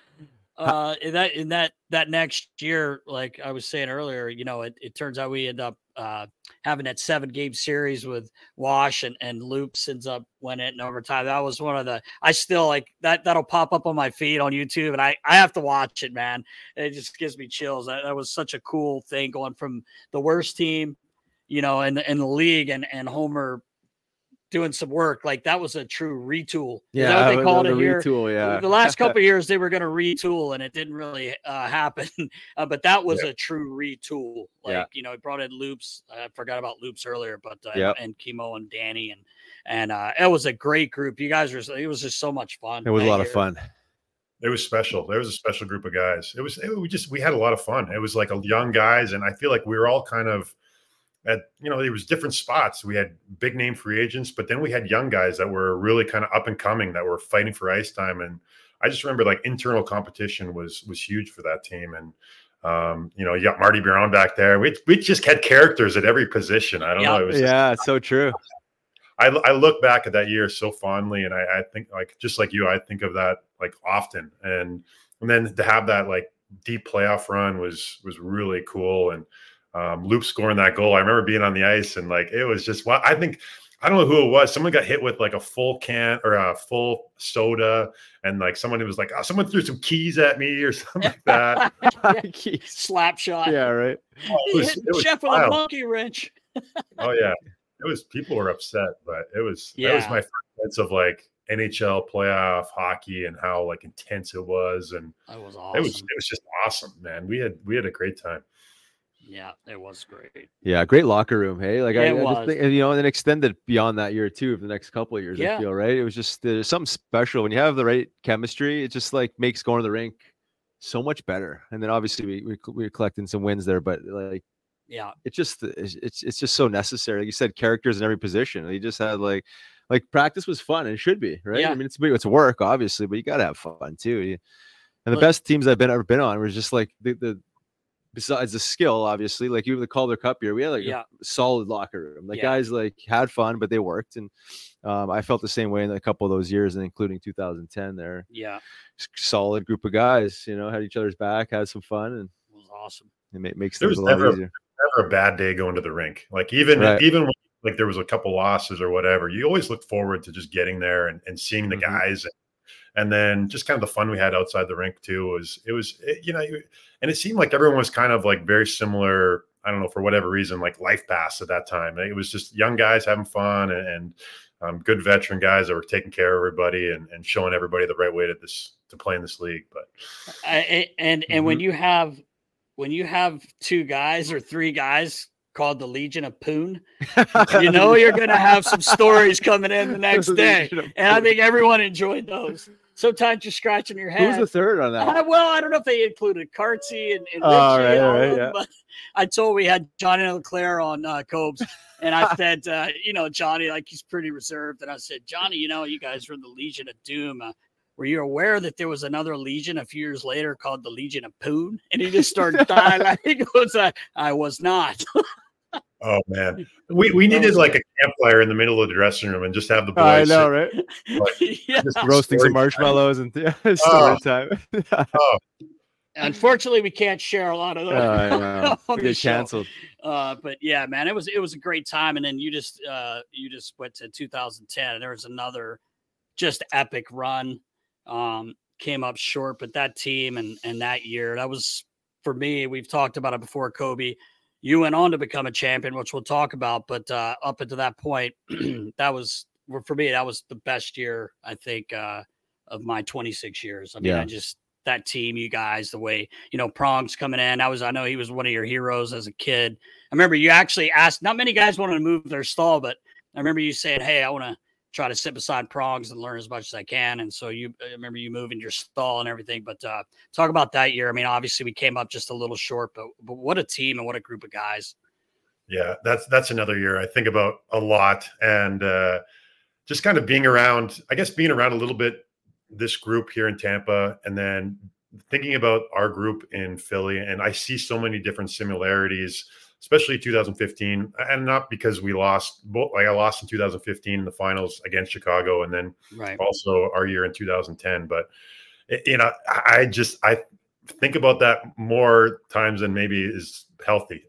In that next year, like I was saying earlier, it turns out we end up having that 7-game series with Wash, and Loops ends up winning it in overtime. That was one of I still like that'll pop up on my feed on YouTube, and I have to watch it, man. It just gives me chills. That was such a cool thing, going from the worst team, in the league, and Homer doing some work. Like, that was a true retool. Yeah, is that what they called it here? Retool, yeah. The last couple of years they were going to retool, and it didn't really happen. But that was a true retool. Like, he brought in Loops. I forgot about Loops earlier, but and Chemo and Danny, and it was a great group. You guys it was just so much fun. It was a lot of fun. It was special. There was a special group of guys. We had a lot of fun. It was like young guys, and I feel like we were all kind of there was different spots. We had big name free agents, but then we had young guys that were really kind of up and coming, that were fighting for ice time. And I just remember internal competition was huge for that team. And you got Marty Biron back there. We just had characters at every position. I don't know. It was it's so true. I look back at that year so fondly, and I think, like, just like you, I think of that often. And then to have that deep playoff run was really cool. And Loop scoring that goal, I remember being on the ice, and it was just, I don't know who it was. Someone got hit with a full can or a full soda, and someone was like, someone threw some keys at me or something like that. Slap shot. Yeah, right. It was Jeff with a monkey wrench. Oh yeah. people were upset, but that was Yeah. my first sense of like NHL playoff hockey and how like intense it was, and That was it awesome. was just awesome, man. We had a great time. Yeah, it was great. Yeah, great locker room. Hey, like Yeah, I it just was. think, and then extended beyond that year too, for the next couple of years. Yeah. I feel right. It was just there's something special when you have the right chemistry. It just like makes going to the rink so much better. And then obviously we were collecting some wins there, but like Yeah. it's just so necessary. Like you said, characters in every position. You just had like practice was fun and it should be, right? Yeah. I mean, it's work obviously, but you gotta have fun too. And the Look- best teams I've ever been on was just like the besides the skill, obviously, like even the Calder Cup year, we had like Yeah. a solid locker room. Like Yeah. guys like had fun, but they worked. And I felt the same way in a couple of those years, and including 2010 there. Yeah. Solid group of guys, had each other's back, had some fun, and It was awesome. it makes There things was a lot never easier. a bad day going to the rink. Like even Right. when like there was a couple losses or whatever, you always look forward to just getting there and seeing the Mhm. guys. And then just kind of the fun we had outside the rink too and it seemed like everyone was kind of like very similar. I don't know, for whatever reason, like life paths at that time. It was just young guys having fun and good veteran guys that were taking care of everybody and showing everybody the right way to play in this league. But And when you have two guys or three guys called the Legion of Poon, you know you're going to have some stories coming in the next day. Legion of And I Poon. think everyone enjoyed those. Sometimes you're scratching your Who was head. the third on that? I don't know if they included Cartsy and Richie. Oh, right, all right, of them, yeah. but I told we had Johnny Leclerc on Cobes, and I said, Johnny, like he's pretty reserved, and I said, Johnny, you guys were the Legion of Doom. Were you aware that there was another Legion a few years later called the Legion of Poon? And he just started dying. He goes, I was not. oh man, we needed like a campfire in the middle of the dressing room and just have the boys. I know, right? Yeah. just Roasting story some marshmallows and story Oh. time. Unfortunately, we can't share a lot of those. I know. on We the get show. canceled. But yeah, man, it was a great time. And then you just went to 2010, and there was another just epic run. Came up short, but that team and that year, that was for me. We've talked about it before, Kobe. You went on to become a champion, which we'll talk about. But up until that point, that was for me. That was the best year, I think, of my 26 years. I mean, Yeah. that team, you guys, the way, Prong's coming in. I know he was one of your heroes as a kid. I remember you actually asked, not many guys wanted to move their stall, but I remember you saying, hey, I want to try to sit beside Prongs and learn as much as I can. And so I remember you moving your stall and everything, but talk about that year. I mean, obviously we came up just a little short, but what a team and what a group of guys. Yeah, that's another year I think about a lot, and just kind of being around a little bit this group here in Tampa, and then thinking about our group in Philly. And I see so many different similarities, especially 2015, and not because we lost. I lost in 2015 in the finals against Chicago, and then Right. also our year in 2010. But I think about that more times than maybe is healthy.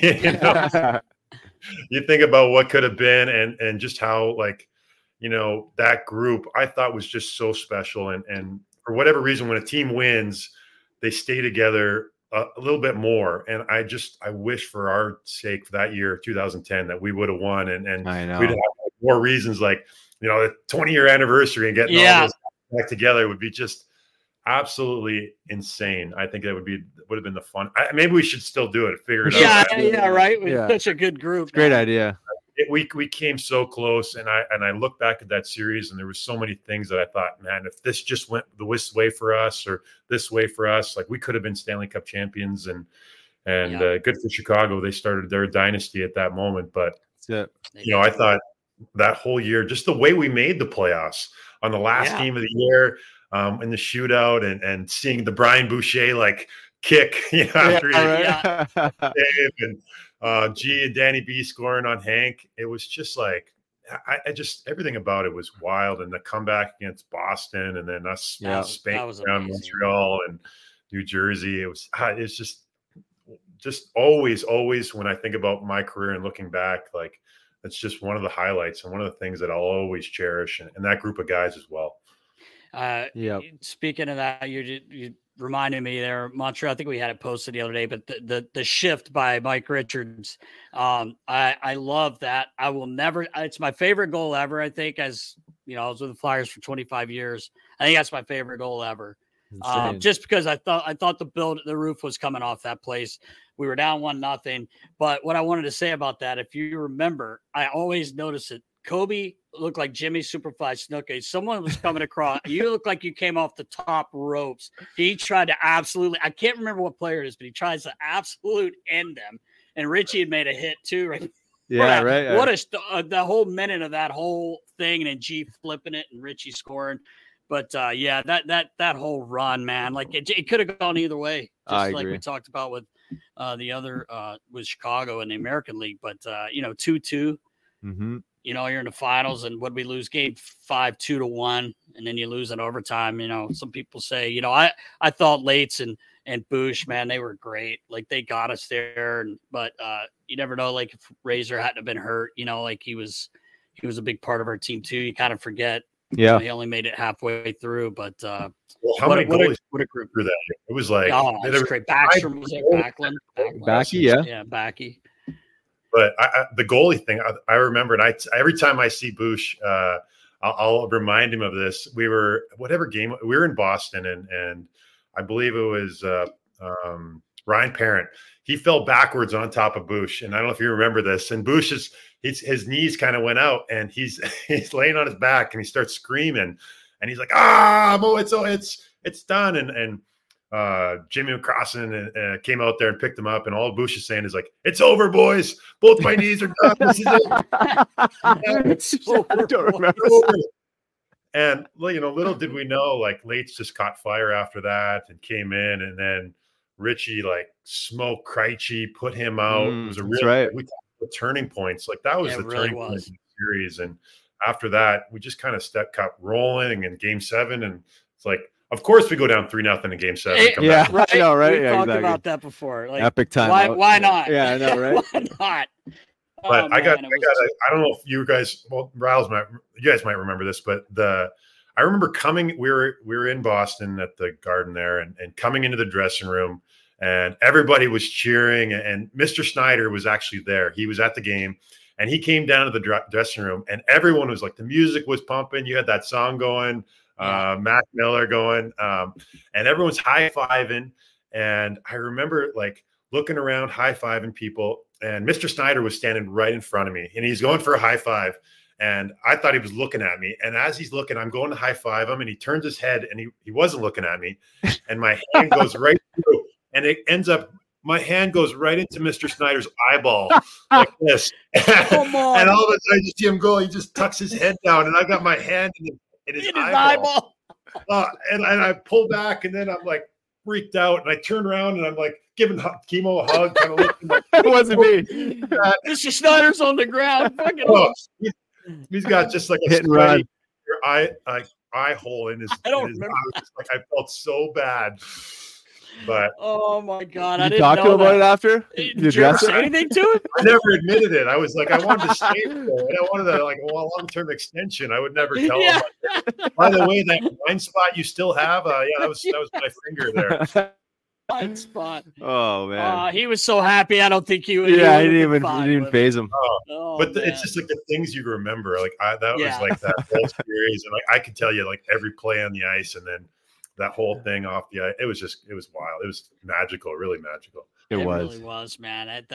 You think about what could have been, and just how that group I thought was just so special. And for whatever reason, when a team wins, they stay together a little bit more. And I wish for our sake for that year, 2010, that we would have won, and I know. we'd have more reasons, like, the 20-year anniversary and getting all those back together would be just absolutely insane. I think that would have been the fun. Maybe we should still do it. Figure it out. Yeah, right. We're Yeah. such a good group. Great man. idea. We came so close, and I look back at that series, and there were so many things that I thought, man, if this just went this way for us or this way for us, like we could have been Stanley Cup champions. And good for Chicago. They started their dynasty at that moment. But That's it. I thought that whole year, just the way we made the playoffs on the last game of the year, in the shootout, and seeing the Brian Boucher kick, after Dave and G and Danny B scoring on Hank. It was just like, I just, everything about it was wild. And the comeback against Boston, and then us spanking that was around amazing. Montreal and New Jersey. It's just always when I think about my career and looking back, like, that's just one of the highlights and one of the things that I'll always cherish, and that group of guys as well. Yep. Speaking of that, you reminded me there, Montreal. I think we had it posted the other day, but the shift by Mike Richards. I love that. I will never. It's my favorite goal ever. I think, as you know, I was with the Flyers for 25 years. I think that's my favorite goal ever. Just because I thought the roof was coming off that place. We were down 1-0. But what I wanted to say about that, if you remember, I always notice it. Kobe looked like Jimmy Superfly Snuka. Someone was coming across. You look like you came off the top ropes. He tried to absolutely, I can't remember what player it is, but he tries to absolute end them. And Richie had made a hit too, right? Yeah, right. What the whole minute of that whole thing, and then G flipping it and Richie scoring. But that whole run, man, like it could have gone either way. Just like we talked about with the other with Chicago in the American League. But 2-2. Mm-hmm. You know, you're in the finals, and would we lose game 5, 2-1, and then you lose in overtime? You know, some people say, I thought Lates and Bush, man, they were great. Like they got us there, but you never know. Like if Razor hadn't have been hurt, like he was a big part of our team too. You kind of forget. Yeah, he only made it halfway through, but how many goalies what a group through that year? It was like it was great. Backstrom was there, Backlund, Backy, yeah, Backy. But the goalie thing, I remember, and every time I see Bush, I'll remind him of this. We were in Boston, and I believe it was Ryan Parent. He fell backwards on top of Bush, and I don't know if you remember this. And Bush his knees kind of went out, and he's laying on his back, and he starts screaming, and he's like, Mo, it's done, and Jimmy McCrossan came out there and picked him up, and all Bush is saying is like, "It's over, boys. Both my knees are done. This is it." I don't remember. And little did we know, like Lates just caught fire after that and came in, and then Richie like smoked Krejci, put him out. It was a real we talked about turning points. Like that was the really turning point of the series. And after that, we just kind of kept rolling in Game 7, and it's like. Of course, we go down 3-0 in Game 7. Yeah, right. No, right. We talked about that before. Like, epic time. Why not? Yeah, I know, right? Why not? But I don't know if you guys, Riles you guys might remember this, but I remember coming. We were in Boston at the Garden there, and coming into the dressing room, and everybody was cheering, and Mr. Snyder was actually there. He was at the game, and he came down to the dressing room, and everyone was like, the music was pumping. You had that song going. Mac Miller going, and everyone's high-fiving. And I remember like looking around, high-fiving people, and Mr. Snyder was standing right in front of me, and he's going for a high five. And I thought he was looking at me. And as he's looking, I'm going to high five him, and he turns his head, and he wasn't looking at me. And my hand goes right through, and it ends up, my hand goes right into Mr. Snyder's eyeball like this. And all of a sudden I just see him go, he just tucks his head down, and I got my hand in his eyeball. And I pull back, and then I'm like freaked out, and I turn around, and I'm like giving Chemo a hug, kind of looking like it wasn't me. Mr. Snyder's on the ground. He's got just like a hit and run eye hole in his. I don't remember. I felt so bad. But oh my God, I didn't talk to him about it after. Did you ever say anything to him? I never admitted it. I was like, I wanted to stay there. I wanted a long-term extension. I would never tell him. By the way, that blind spot you still have, that was my finger there. Blind spot. Oh man, he was so happy. I don't think he would. Yeah, he didn't even phase him. But it's just like the things you remember. Like that was like that whole series, and like I could tell you like every play on the ice, and then. That whole thing off the ice, it was wild. It was magical, really magical. It really was, man.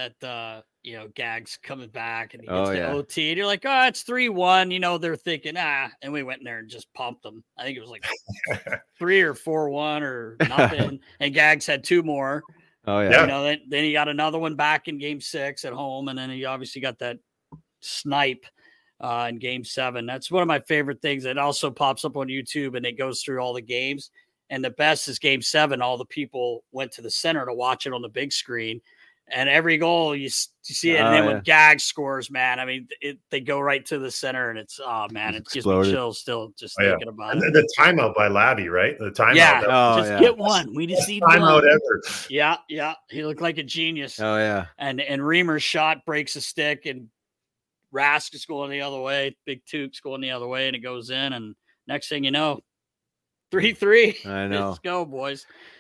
Gags coming back and he gets the OT, and you're like, oh, it's 3-1. They're thinking, and we went in there and just pumped them. I think it was like 3 or 4-1 or nothing. And Gags had 2 more. Oh yeah. Then he got another one back in Game 6 at home, and then he obviously got that snipe in Game 7. That's one of my favorite things. It also pops up on YouTube, and it goes through all the games. And the best is Game 7. All the people went to the center to watch it on the big screen. And every goal you see it. And then when Gag scores, man, I mean, they go right to the center, and it's, it gives me chills still just thinking about it. And the timeout by Labby, right? The timeout. Get one. We just need timeout ever. Yeah. He looked like a genius. Oh, yeah. And Reamer's shot breaks a stick, and Rask is going the other way. Big Tuke's going the other way, and it goes in. And next thing you know, 3-3. I know. Let's go, boys.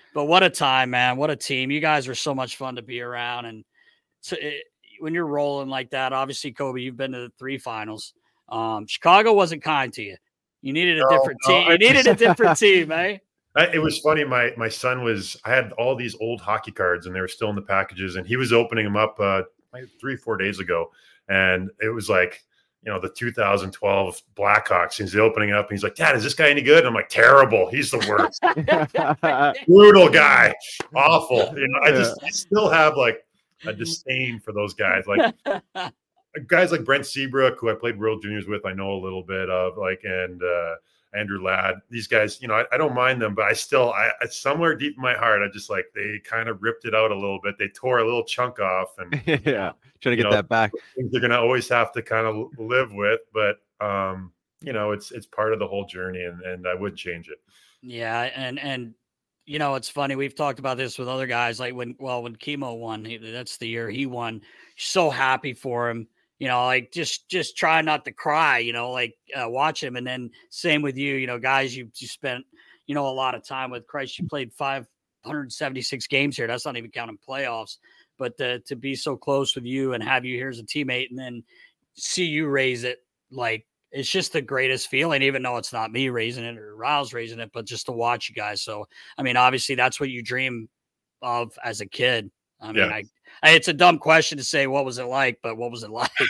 But what a time, man. What a team. You guys were so much fun to be around. And so when you're rolling like that, obviously, Kobe, you've been to the 3 finals. Chicago wasn't kind to you. You needed a different team. You needed a different team, eh? It was funny. My son I had all these old hockey cards and they were still in the packages, and he was opening them up like 3-4 days ago. And it was like, the 2012 Blackhawks. He's opening up and he's like, "Dad, is this guy any good?" And I'm like, "Terrible. He's the worst." Brutal guy. Awful. I still have like a disdain for those guys. Like guys like Brent Seabrook, who I played World Juniors with, I know a little bit of, and Andrew Ladd. These guys, I don't mind them, but I somewhere deep in my heart, I just like, they kind of ripped it out a little bit. They tore a little chunk off, and trying to get that back. They're going to always have to kind of live with, but it's part of the whole journey, and I would change it. Yeah, and it's funny. We've talked about this with other guys. Like when Chemo won, that's the year he won. So happy for him. Like just try not to cry, watch him. And then same with you, guys, you spent, a lot of time with. Christ, you played 576 games here. That's not even counting playoffs, but to be so close with you and have you here as a teammate and then see you raise it, like, it's just the greatest feeling, even though it's not me raising it or Riles raising it, but just to watch you guys. So, I mean, obviously that's what you dream of as a kid. I mean, it's a dumb question to say, what was it like? But what was it like?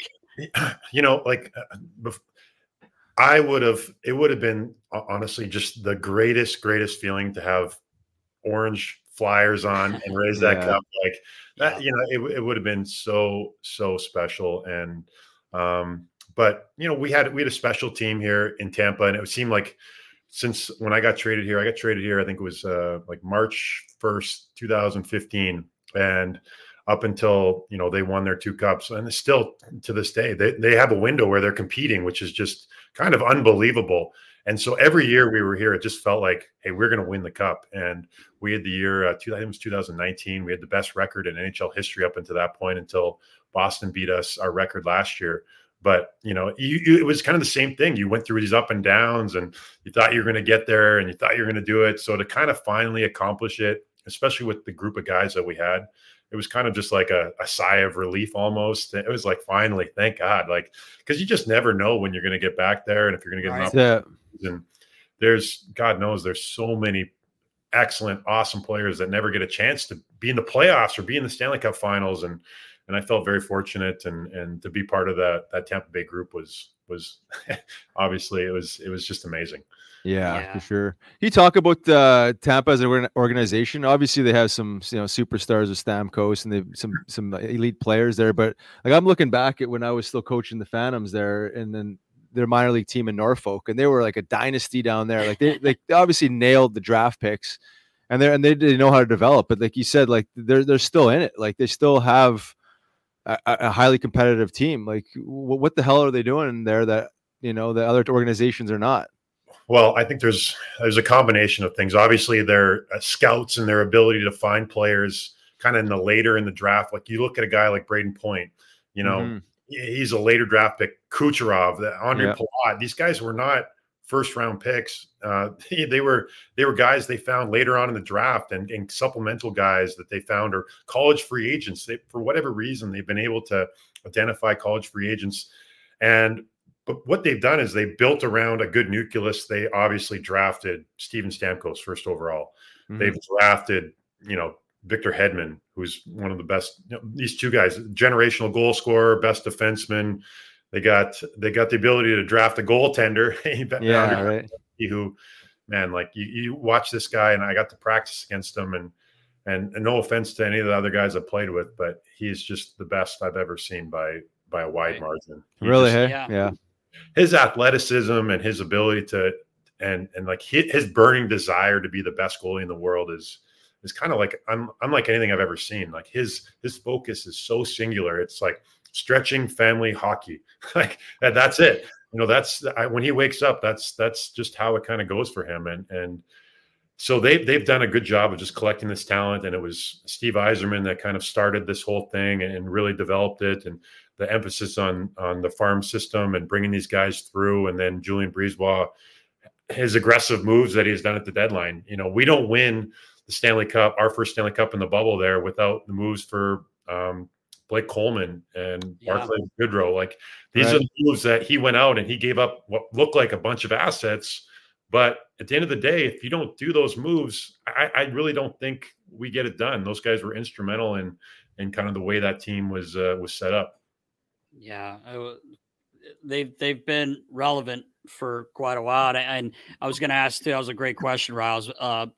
It would have been honestly just the greatest feeling to have orange Flyers on and raise that cup like that. It would have been so special. And, but we had a special team here in Tampa, and it seemed like since when I got traded here, I think it was like March 1st, 2015. And up until, they won their 2 cups, and still to this day, they have a window where they're competing, which is just kind of unbelievable. And so every year we were here, it just felt like, hey, we're going to win the cup. And we had the year, I think it was 2019. We had the best record in NHL history up until that point, until Boston beat us our record last year. But, it was kind of the same thing. You went through these up and downs, and you thought you were going to get there, and you thought you were going to do it. So to kind of finally accomplish it, especially with the group of guys that we had, it was kind of just like a sigh of relief almost. It was like, finally, thank God. Like, because you just never know when you're going to get back there and if you're going to get an opportunity. And God knows there's so many excellent, awesome players that never get a chance to be in the playoffs or be in the Stanley Cup finals. And I felt very fortunate, and to be part of that Tampa Bay group was obviously it was just amazing. Yeah, for sure. Can you talk about Tampa as an organization? Obviously, they have some superstars with Stamkos, and they've some elite players there. But like, I'm looking back at when I was still coaching the Phantoms there, and then their minor league team in Norfolk, and they were like a dynasty down there. Like they obviously nailed the draft picks, and they know how to develop. But like you said, like they're still in it. Like they still have a highly competitive team. Like what the hell are they doing there that the other organizations are not? Well, I think there's a combination of things. Obviously, their scouts and their ability to find players kind of later in the draft. Like you look at a guy like Braden Point, he's a later draft pick. Kucherov, Andre Palat. These guys were not first round picks. They were guys they found later on in the draft, and supplemental guys that they found, or college free agents. For whatever reason, they've been able to identify college free agents. But what they've done is they built around a good nucleus. They obviously drafted Steven Stamkos first overall. Mm-hmm. They've drafted, Victor Hedman, who's one of the best. These 2 guys, generational goal scorer, best defenseman. They got the ability to draft a goaltender. Right. Who, man, like you watch this guy, and I got to practice against him, and no offense to any of the other guys I played with, but he's just the best I've ever seen by a wide margin. Yeah. His athleticism and his ability to, and like his burning desire to be the best goalie in the world is kind of like unlike anything I've ever seen. Like his focus is so singular. It's like stretching family hockey. Like that's it. When he wakes up, that's just how it kind of goes for him. And so they've done a good job of just collecting this talent. And it was Steve Yzerman that kind of started this whole thing and really developed it. And the emphasis on the farm system and bringing these guys through. And then Julien Brisebois, his aggressive moves that he's done at the deadline. We don't win the Stanley Cup, our first Stanley Cup in the bubble there, without the moves for Blake Coleman and Barclay Goodrow. Like these are the moves that he went out and he gave up what looked like a bunch of assets. But at the end of the day, if you don't do those moves, I really don't think we get it done. Those guys were instrumental in kind of the way that team was set up. Yeah, they've been relevant for quite a while. And I was going to ask too. That was a great question, Riles.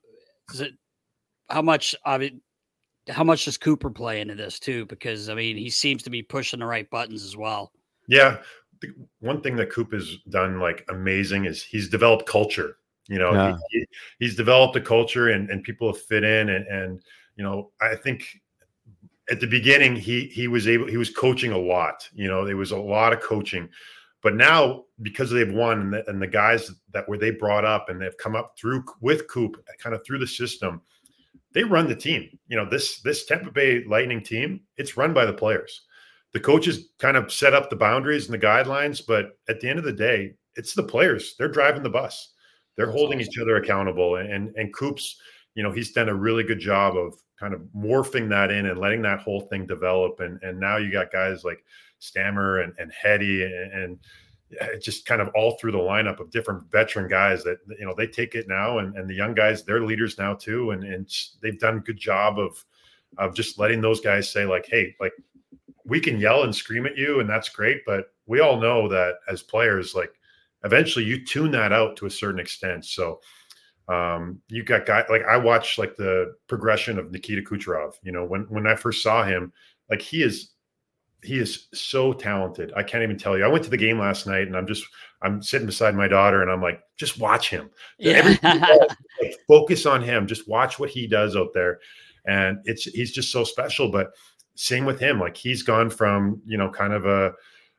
How much does Cooper play into this too? Because I mean, he seems to be pushing the right buttons as well. Yeah. One thing that Coop has done like amazing is he's developed culture. He's developed a culture and people have fit in. And I think at the beginning he was coaching a lot. There was a lot of coaching. But now, because they've won and the guys that they brought up and they've come up with Coop kind of through the system, they run the team. This Tampa Bay Lightning team, it's run by the players. The coaches kind of set up the boundaries and the guidelines, but at the end of the day, it's the players. They're driving the bus. They're holding each other accountable. And Coop's, he's done a really good job of kind of morphing that in and letting that whole thing develop. And now you got guys like Stammer and Hetty and just kind of all through the lineup of different veteran guys that, they take it now. And the young guys, they're leaders now too. And they've done a good job of just letting those guys say like, hey, like, we can yell and scream at you and that's great. But we all know that as players, like eventually you tune that out to a certain extent. So you got guys like I watched like the progression of Nikita Kucherov, when I first saw him, like he is so talented. I can't even tell you. I went to the game last night and I'm sitting beside my daughter and I'm like, just watch him. Yeah. Like, focus on him. Just watch what he does out there. And he's just so special. But same with him. Like he's gone from, kind of a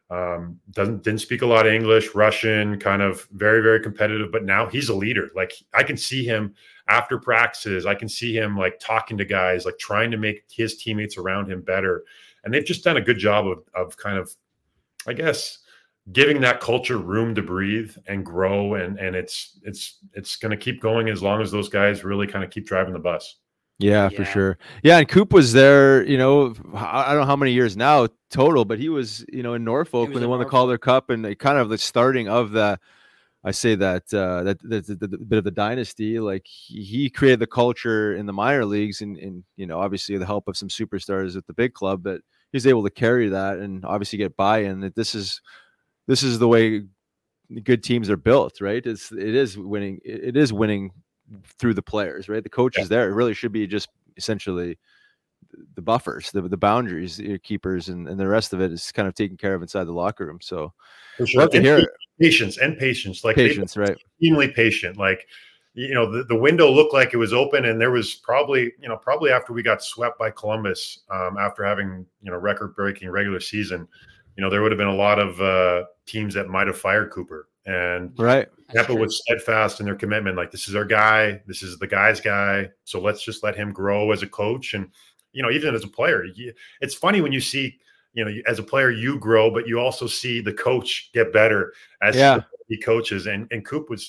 didn't speak a lot of English, Russian, kind of very, very competitive, but now he's a leader. Like I can see him after practices. I can see him like talking to guys, like trying to make his teammates around him better. And they've just done a good job of kind of, I guess, giving that culture room to breathe and grow. And it's going to keep going as long as those guys really kind of keep driving the bus. Yeah, for sure. Yeah, and Coop was there, I don't know how many years now total, but he was, in Norfolk when they won the Calder Cup and they kind of the starting of the, I say that the bit of the dynasty. Like he created the culture in the minor leagues and obviously the help of some superstars at the big club, but he was able to carry that and obviously get buy-in that this is the way good teams are built, right? It is winning through the players, right? The coaches there, it really should be just essentially the buffers, the boundaries, your keepers, and the rest of it is kind of taken care of inside the locker room. So for sure. Love to hear patience, like patience, right? Extremely patient. Like, the window looked like it was open and there was probably after we got swept by Columbus, after having, record-breaking regular season, there would have been a lot of teams that might have fired Cooper. And Tampa was steadfast in their commitment. Like, this is our guy. This is the guy's guy. So let's just let him grow as a coach. And, even as a player, it's funny when you see, as a player, you grow, but you also see the coach get better as he coaches. And Coop was,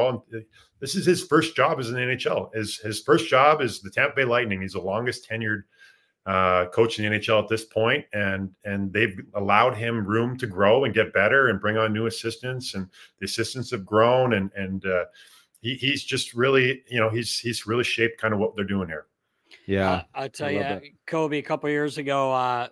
this is his first job as an NHL. His first job is the Tampa Bay Lightning. He's the longest tenured coach in the NHL at this point, and they've allowed him room to grow and get better and bring on new assistants, and the assistants have grown, and he's just really, he's really shaped kind of what they're doing here. Yeah, I'll tell you, Kobe, a couple of years ago,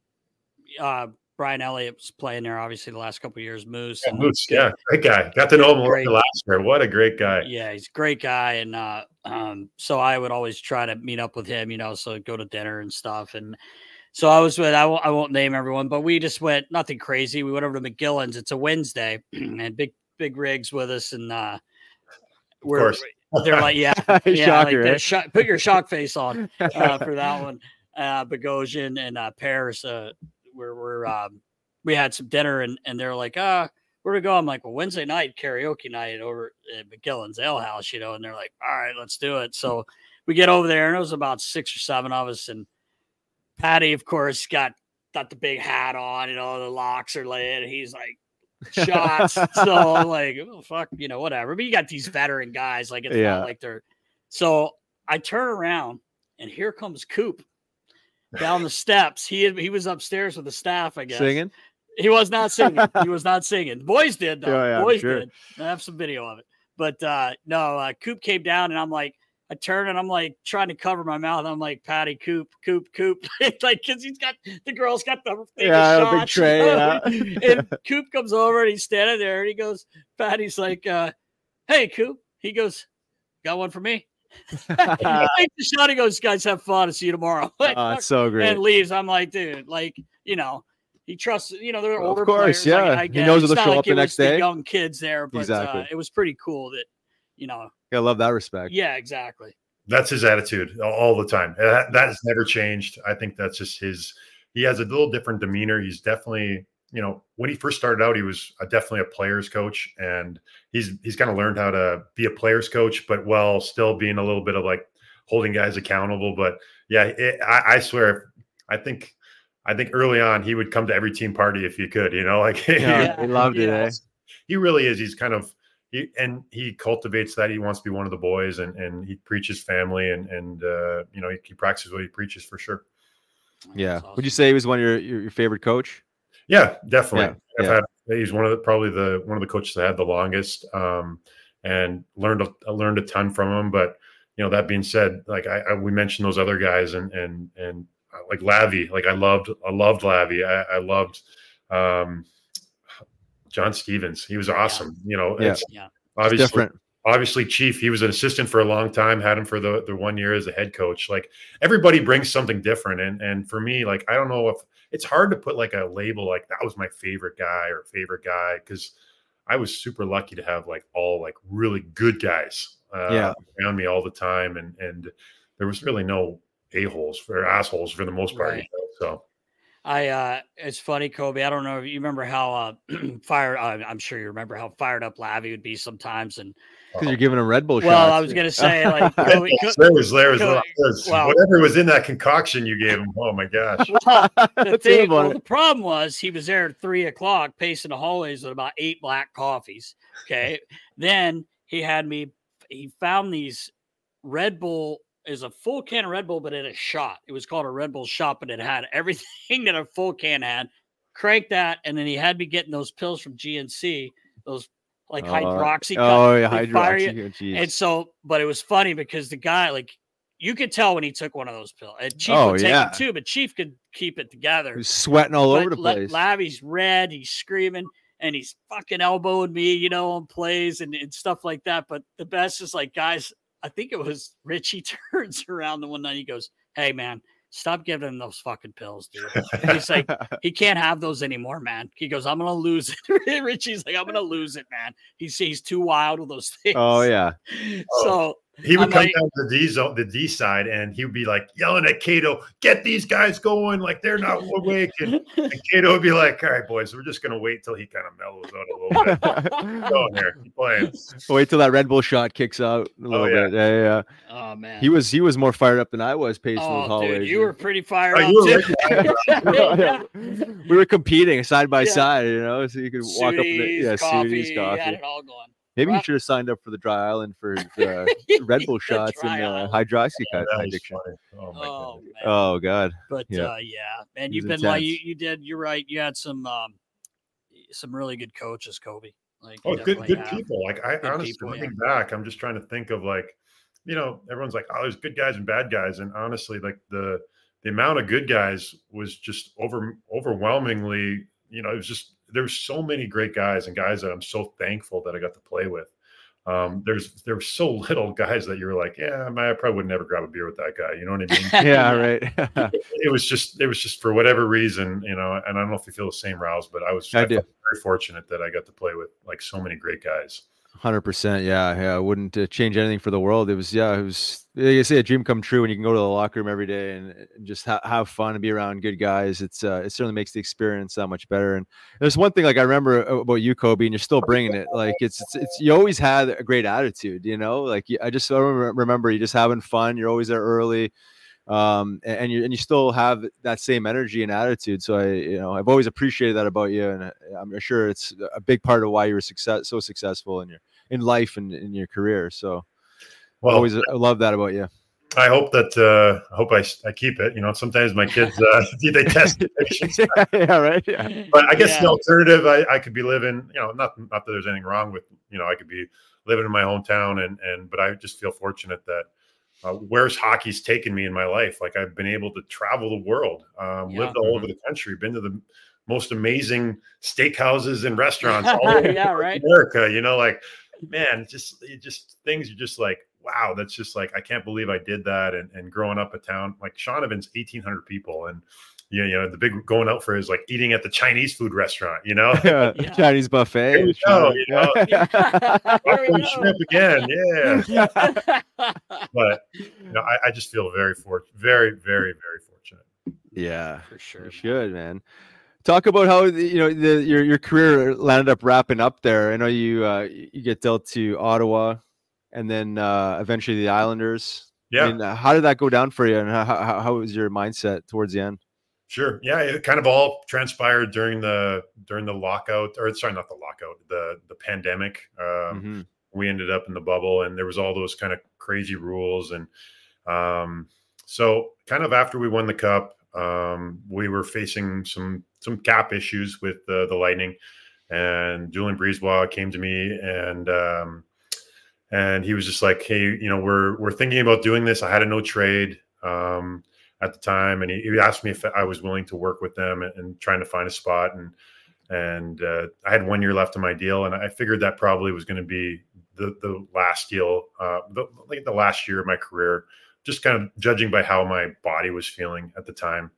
Brian Elliott was playing there, obviously, the last couple of years. Moose. Yeah, great guy. Got to know him last year. What a great guy. Yeah, he's a great guy. And so I would always try to meet up with him, so go to dinner and stuff. And so I was with, I won't name everyone, but we just went, nothing crazy. We went over to McGillen's. It's a Wednesday and big Rigs with us. And they're like, Shocker, like put your shock face on for that one. Bogosian and Paris, we had some dinner and they're like, where to go? I'm like, well, Wednesday night karaoke night over at McGillen's Ale House, and they're like, all right, let's do it. So we get over there and it was about 6 or 7 of us. And Patty, of course, got the big hat on, the locks are laying. He's like, shots. So I'm like, oh, fuck, whatever. But you got these veteran guys, like it's not like they're. So I turn around and here comes Coop down the steps. He was upstairs with the staff, I guess. Singing? He was not singing. He was not singing. Boys did, though. Yeah, Boys sure. did. I have some video of it. But no, Coop came down, and I'm like, I turn, and I'm like trying to cover my mouth. I'm like, Patty, Coop. Like, because the girl's got the thing of big shots, tray. Yeah. And Coop comes over, and he's standing there, and he goes, Patty's like, hey, Coop. He goes, got one for me. Takes the shot. He goes, guys, have fun. I'll see you tomorrow. Oh, it's so great. And leaves. I'm like, dude, like, he trusts, they're older of course, players. yeah. I He knows it's they'll not show like up the it next was day. the young kids there, but Exactly. it was pretty cool that, I love that respect. Yeah, exactly. That's his attitude all the time. That has never changed. I think that's just he has a little different demeanor. He's definitely, when he first started out, he was definitely a player's coach, and he's kind of learned how to be a player's coach, but while still being a little bit of like holding guys accountable. But yeah, I swear, I think early on he would come to every team party if he could, he loved it. Eh? He really is. He's kind of, he cultivates that. He wants to be one of the boys, and he preaches family, and he practices what he preaches for sure. Yeah. Awesome. Would you say he was one of your favorite coach? Yeah, definitely. Yeah. He's one of the coaches that had the longest, and learned a ton from him. But that being said, like we mentioned those other guys, and like Lavi, like I loved Lavi. I loved John Stevens. He was awesome. It's obviously different. Obviously, Chief, he was an assistant for a long time, had him for the 1 year as a head coach. Like, everybody brings something different. And for me, like, I don't know if it's hard to put like a label, like that was my favorite guy, because I was super lucky to have like all like really good guys around me all the time. And there was really no a-holes or assholes for the most part. Right. So it's funny, Kobe. I don't know if you remember how I'm sure you remember how fired up Lavi would be sometimes. And because you're giving him Red Bull shots. Well, I was going to say, like, there was whatever was in that concoction you gave him. Oh my gosh! The problem was he was there at 3:00, pacing the hallways with about 8 black coffees. Okay, then he found these Red Bull. Is a full can of Red Bull, but in a shot. It was called a Red Bull shot, but it had everything that a full can had. Crank that, and then he had me getting those pills from GNC, those like hydroxy. Oh, yeah, hydroxy. And so, but it was funny because the guy, like, you could tell when he took one of those pills. And Chief would take it too, but Chief could keep it together. He was sweating all over the place. Lavi's red, he's screaming, and he's fucking elbowing me, on plays and stuff like that. But the best is like, guys, I think it was Richie turns around the one night. He goes, hey, man, stop giving him those fucking pills, dude. And he's like, he can't have those anymore, man. He goes, I'm going to lose it. Richie's like, I'm going to lose it, man. He's too wild with those things. Oh, yeah. So he would come down to the D side, and he would be like yelling at Cato, get these guys going, like they're not awake. And Cato would be like, all right, boys, we're just going to wait till he kind of mellows out a little bit. Go on there, keep playing. Wait till that Red Bull shot kicks out a little bit. Yeah. Oh, man. He was more fired up than I was pacing those hallways. Dude, you were pretty fired up, too. We were competing side by side, so you could walk up and coffee. Had it all going. Maybe you should have signed up for the Dry Island for Red Bull shots and hydroxy addiction. Oh God! But and you've been like you did. You're right. You had some really good coaches, Kobe. Like good people. Like I honestly looking back, I'm just trying to think of like, everyone's like, oh, there's good guys and bad guys, and honestly, like the amount of good guys was just overwhelmingly. It was just. There's so many great guys and guys that I'm so thankful that I got to play with. There were so little guys that you're like, yeah, I probably would never grab a beer with that guy. You know what I mean? Yeah, right. it was just for whatever reason, and I don't know if you feel the same, Rouse, but I felt very fortunate that I got to play with like so many great guys. 100%. Yeah. I wouldn't change anything for the world. It was like I say, a dream come true when you can go to the locker room every day and just have fun and be around good guys. It certainly makes the experience that much better. And there's one thing, like I remember about you, Kobe, and you're still bringing it. Like it's you always had a great attitude, like I remember you just having fun. You're always there early. And you still have that same energy and attitude. So I've always appreciated that about you, and I'm sure it's a big part of why you were so successful in life and in your career. So I love that about you. I hope that I keep it. Sometimes my kids they test patience. Yeah, right. Yeah. But I guess the alternative, I could be living. Not that there's anything wrong with. I could be living in my hometown, but I just feel fortunate that where's hockey's taken me in my life. Like I've been able to travel the world, lived all over the country, been to the most amazing steakhouses and restaurants all over America. Like, man, just things you're just like, wow, that's just like, I can't believe I did that. And growing up a town like Shaunavin's 1,800 people, and the big going out for is like eating at the Chinese food restaurant, Chinese buffet. There we go, shrimp again, yeah. But I just feel very fortunate, very, very, very fortunate. Yeah, for sure. You should, man. Talk about how your career landed up wrapping up there. I know you get dealt to Ottawa, and then eventually the Islanders. Yeah. I mean, how did that go down for you, and how was your mindset towards the end? Sure. Yeah, it kind of all transpired during the lockout, or sorry, not the lockout, the pandemic. We ended up in the bubble, and there was all those kind of crazy rules, and so kind of after we won the cup, we were facing some cap issues with the Lightning, and Julien BriseBois came to me, and he was just like, hey, we're thinking about doing this. I had a no trade at the time, and he asked me if I was willing to work with them and trying to find a spot, and I had 1 year left of my deal, and I figured that probably was going to be the last deal, the last year of my career, just kind of judging by how my body was feeling at the time.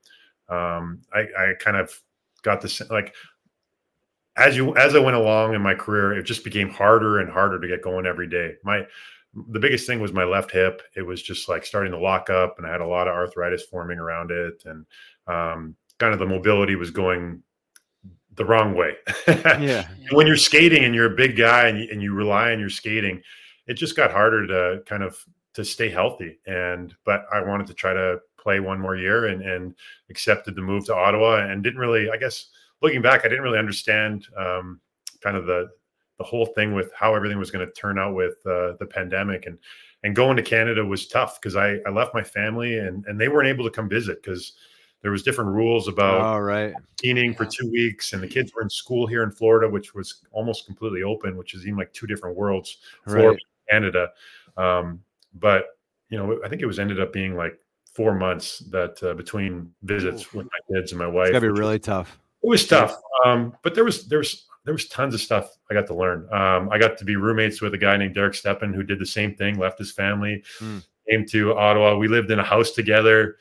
I kind of got this, like, as I went along in my career, it just became harder and harder to get going every day. The biggest thing was my left hip. It was just like starting to lock up, and I had a lot of arthritis forming around it, and kind of the mobility was going the wrong way. Yeah. When you're skating and you're a big guy and you rely on your skating, it just got harder to stay healthy. But I wanted to try to play one more year, and accepted the move to Ottawa, and didn't really, I guess, looking back, I didn't really understand kind of the whole thing with how everything was going to turn out with the pandemic, and going to Canada was tough because I left my family, and they weren't able to come visit because there was different rules about quarantining for 2 weeks, and the kids were in school here in Florida, which was almost completely open, which is even like two different worlds, Florida and Canada. But I think it ended up being like 4 months that between visits with my kids and my wife. It's gotta be really tough. It was tough, but there was tons of stuff I got to learn. I got to be roommates with a guy named Derek Steppen, who did the same thing, left his family, came to Ottawa. We lived in a house together.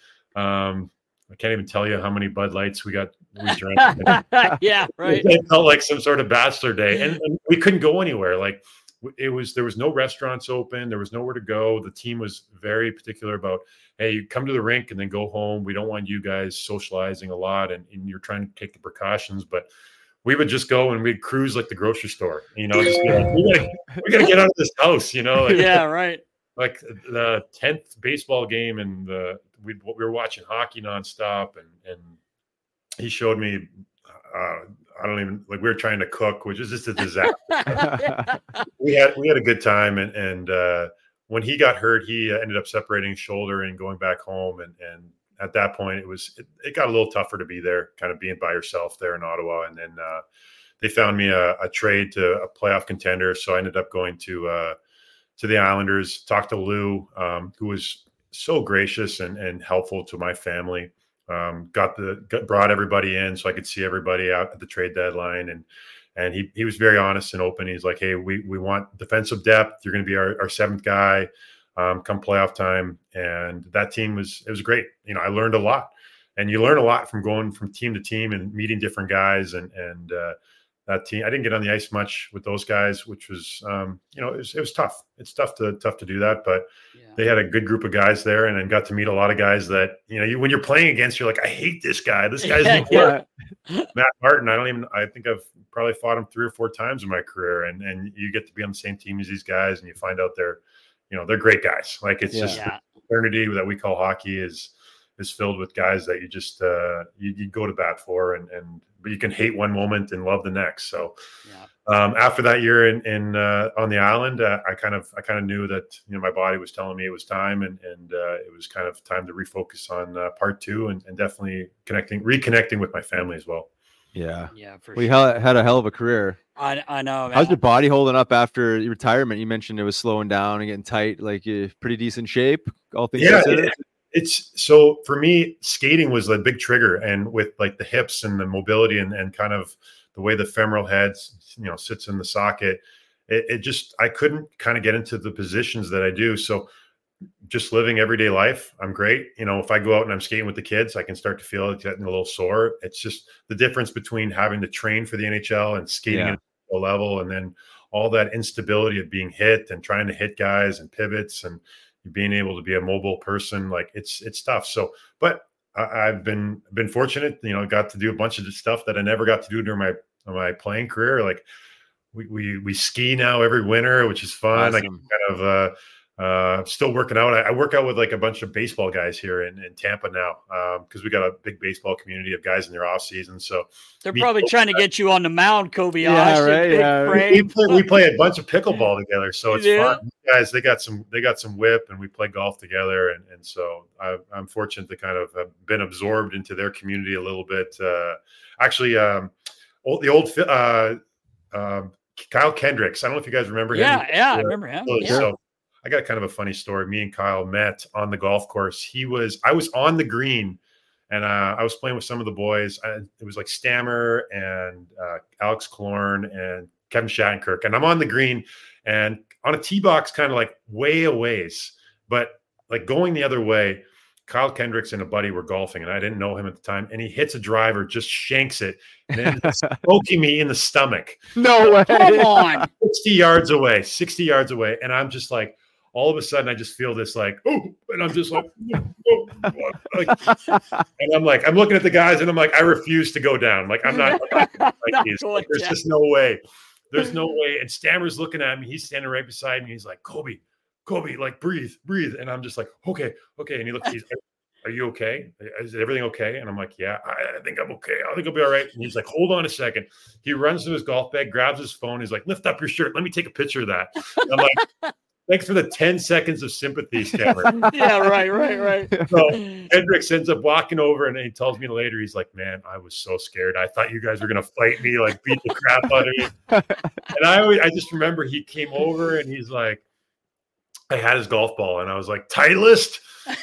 I can't even tell you how many Bud Lights we drank. Yeah, right. It felt like some sort of bachelor day, and we couldn't go anywhere. Like there was no restaurants open. There was nowhere to go. The team was very particular about, hey, you come to the rink and then go home. We don't want you guys socializing a lot, and you're trying to take the precautions, but we would just go and we'd cruise like the grocery store, just be like, we gotta get out of this house, Yeah, right. Like the 10th baseball game, and we were watching hockey nonstop, and he showed me, I don't even, like, we were trying to cook, which is just a disaster. We had a good time, and when he got hurt, he ended up separating his shoulder and going back home, and at that point, it got a little tougher to be there, kind of being by yourself there in Ottawa. And then they found me a trade to a playoff contender, so I ended up going to the Islanders. Talked to Lou, who was so gracious and helpful to my family. Brought everybody in so I could see everybody out at the trade deadline, and he was very honest and open. He's like, hey, we want defensive depth. You're going to be our seventh guy. Come playoff time. And that team was great. I learned a lot, and you learn a lot from going from team to team and meeting different guys. And that team, I didn't get on the ice much with those guys, which was, it was tough. It's tough to do that, but they had a good group of guys there, and then got to meet a lot of guys that, when you're playing against, you're like, I hate this guy. This guy's Matt Martin. I think I've probably fought him 3 or 4 times in my career. And you get to be on the same team as these guys, and you find out they're great guys. Like, it's just the fraternity that we call hockey is is filled with guys that you just you go to bat for, but you can hate one moment and love the next. So after that year in on the island, I kind of knew that my body was telling me it was time, and it was kind of time to refocus on part two, and definitely reconnecting with my family as well. Yeah, for we sure. had a hell of a career. I know, man. How's your body holding up after your retirement? You mentioned it was slowing down and getting tight. Like, pretty decent shape, all things considered. It's so for me, skating was a big trigger, and with like the hips and the mobility and kind of the way the femoral head, sits in the socket, it just, I couldn't kind of get into the positions that I do. So just living everyday life, I'm great. If I go out and I'm skating with the kids, I can start to feel it getting a little sore. It's just the difference between having to train for the NHL and skating at a level, and then all that instability of being hit and trying to hit guys and pivots and being able to be a mobile person. Like it's tough. So, but I've been fortunate, got to do a bunch of stuff that I never got to do during my playing career. Like we ski now every winter, which is fun. Awesome. I can kind of, still working out. I work out with like a bunch of baseball guys here in Tampa now, because we got a big baseball community of guys in their off season. So they're probably trying to get you on the mound, Kobe. Yeah, right. We play a bunch of pickleball together, so it's fun. Guys, they got some whip, and we play golf together, and so I'm fortunate to kind of have been absorbed into their community a little bit. Actually, the old Kyle Kendricks. I don't know if you guys remember him. Yeah, I remember him. So I got kind of a funny story. Me and Kyle met on the golf course. I was on the green, and I was playing with some of the boys. It was like Stammer and Alex Killorn and Kevin Shattenkirk. And I'm on the green and on a tee box, kind of like way a ways, but like going the other way. Kyle Kendricks and a buddy were golfing, and I didn't know him at the time. And he hits a driver, just shanks it, and then poking me in the stomach. No way! Come on, 60 yards away, and I'm just like, all of a sudden, I just feel this like, oh, and I'm just like, oh, and I'm like, I'm looking at the guys, and I'm like, I refuse to go down. Like I'm not like these. There's just no way. There's no way. And Stammer's looking at me. He's standing right beside me. He's like, Kobe, like breathe. And I'm just like, okay. And he looks, he's like, are you okay? Is everything okay? And I'm like, yeah, I think I'm okay. I think I'll be all right. And he's like, hold on a second. He runs to his golf bag, grabs his phone. He's like, lift up your shirt. Let me take a picture of that. And I'm like, thanks for the 10 seconds of sympathy, Stammer. Yeah, right. So Hendricks ends up walking over, and he tells me later, he's like, man, I was so scared. I thought you guys were going to fight me, like beat the crap out of me. And I just remember he came over, and he's like, I had his golf ball, and I was like, Titleist?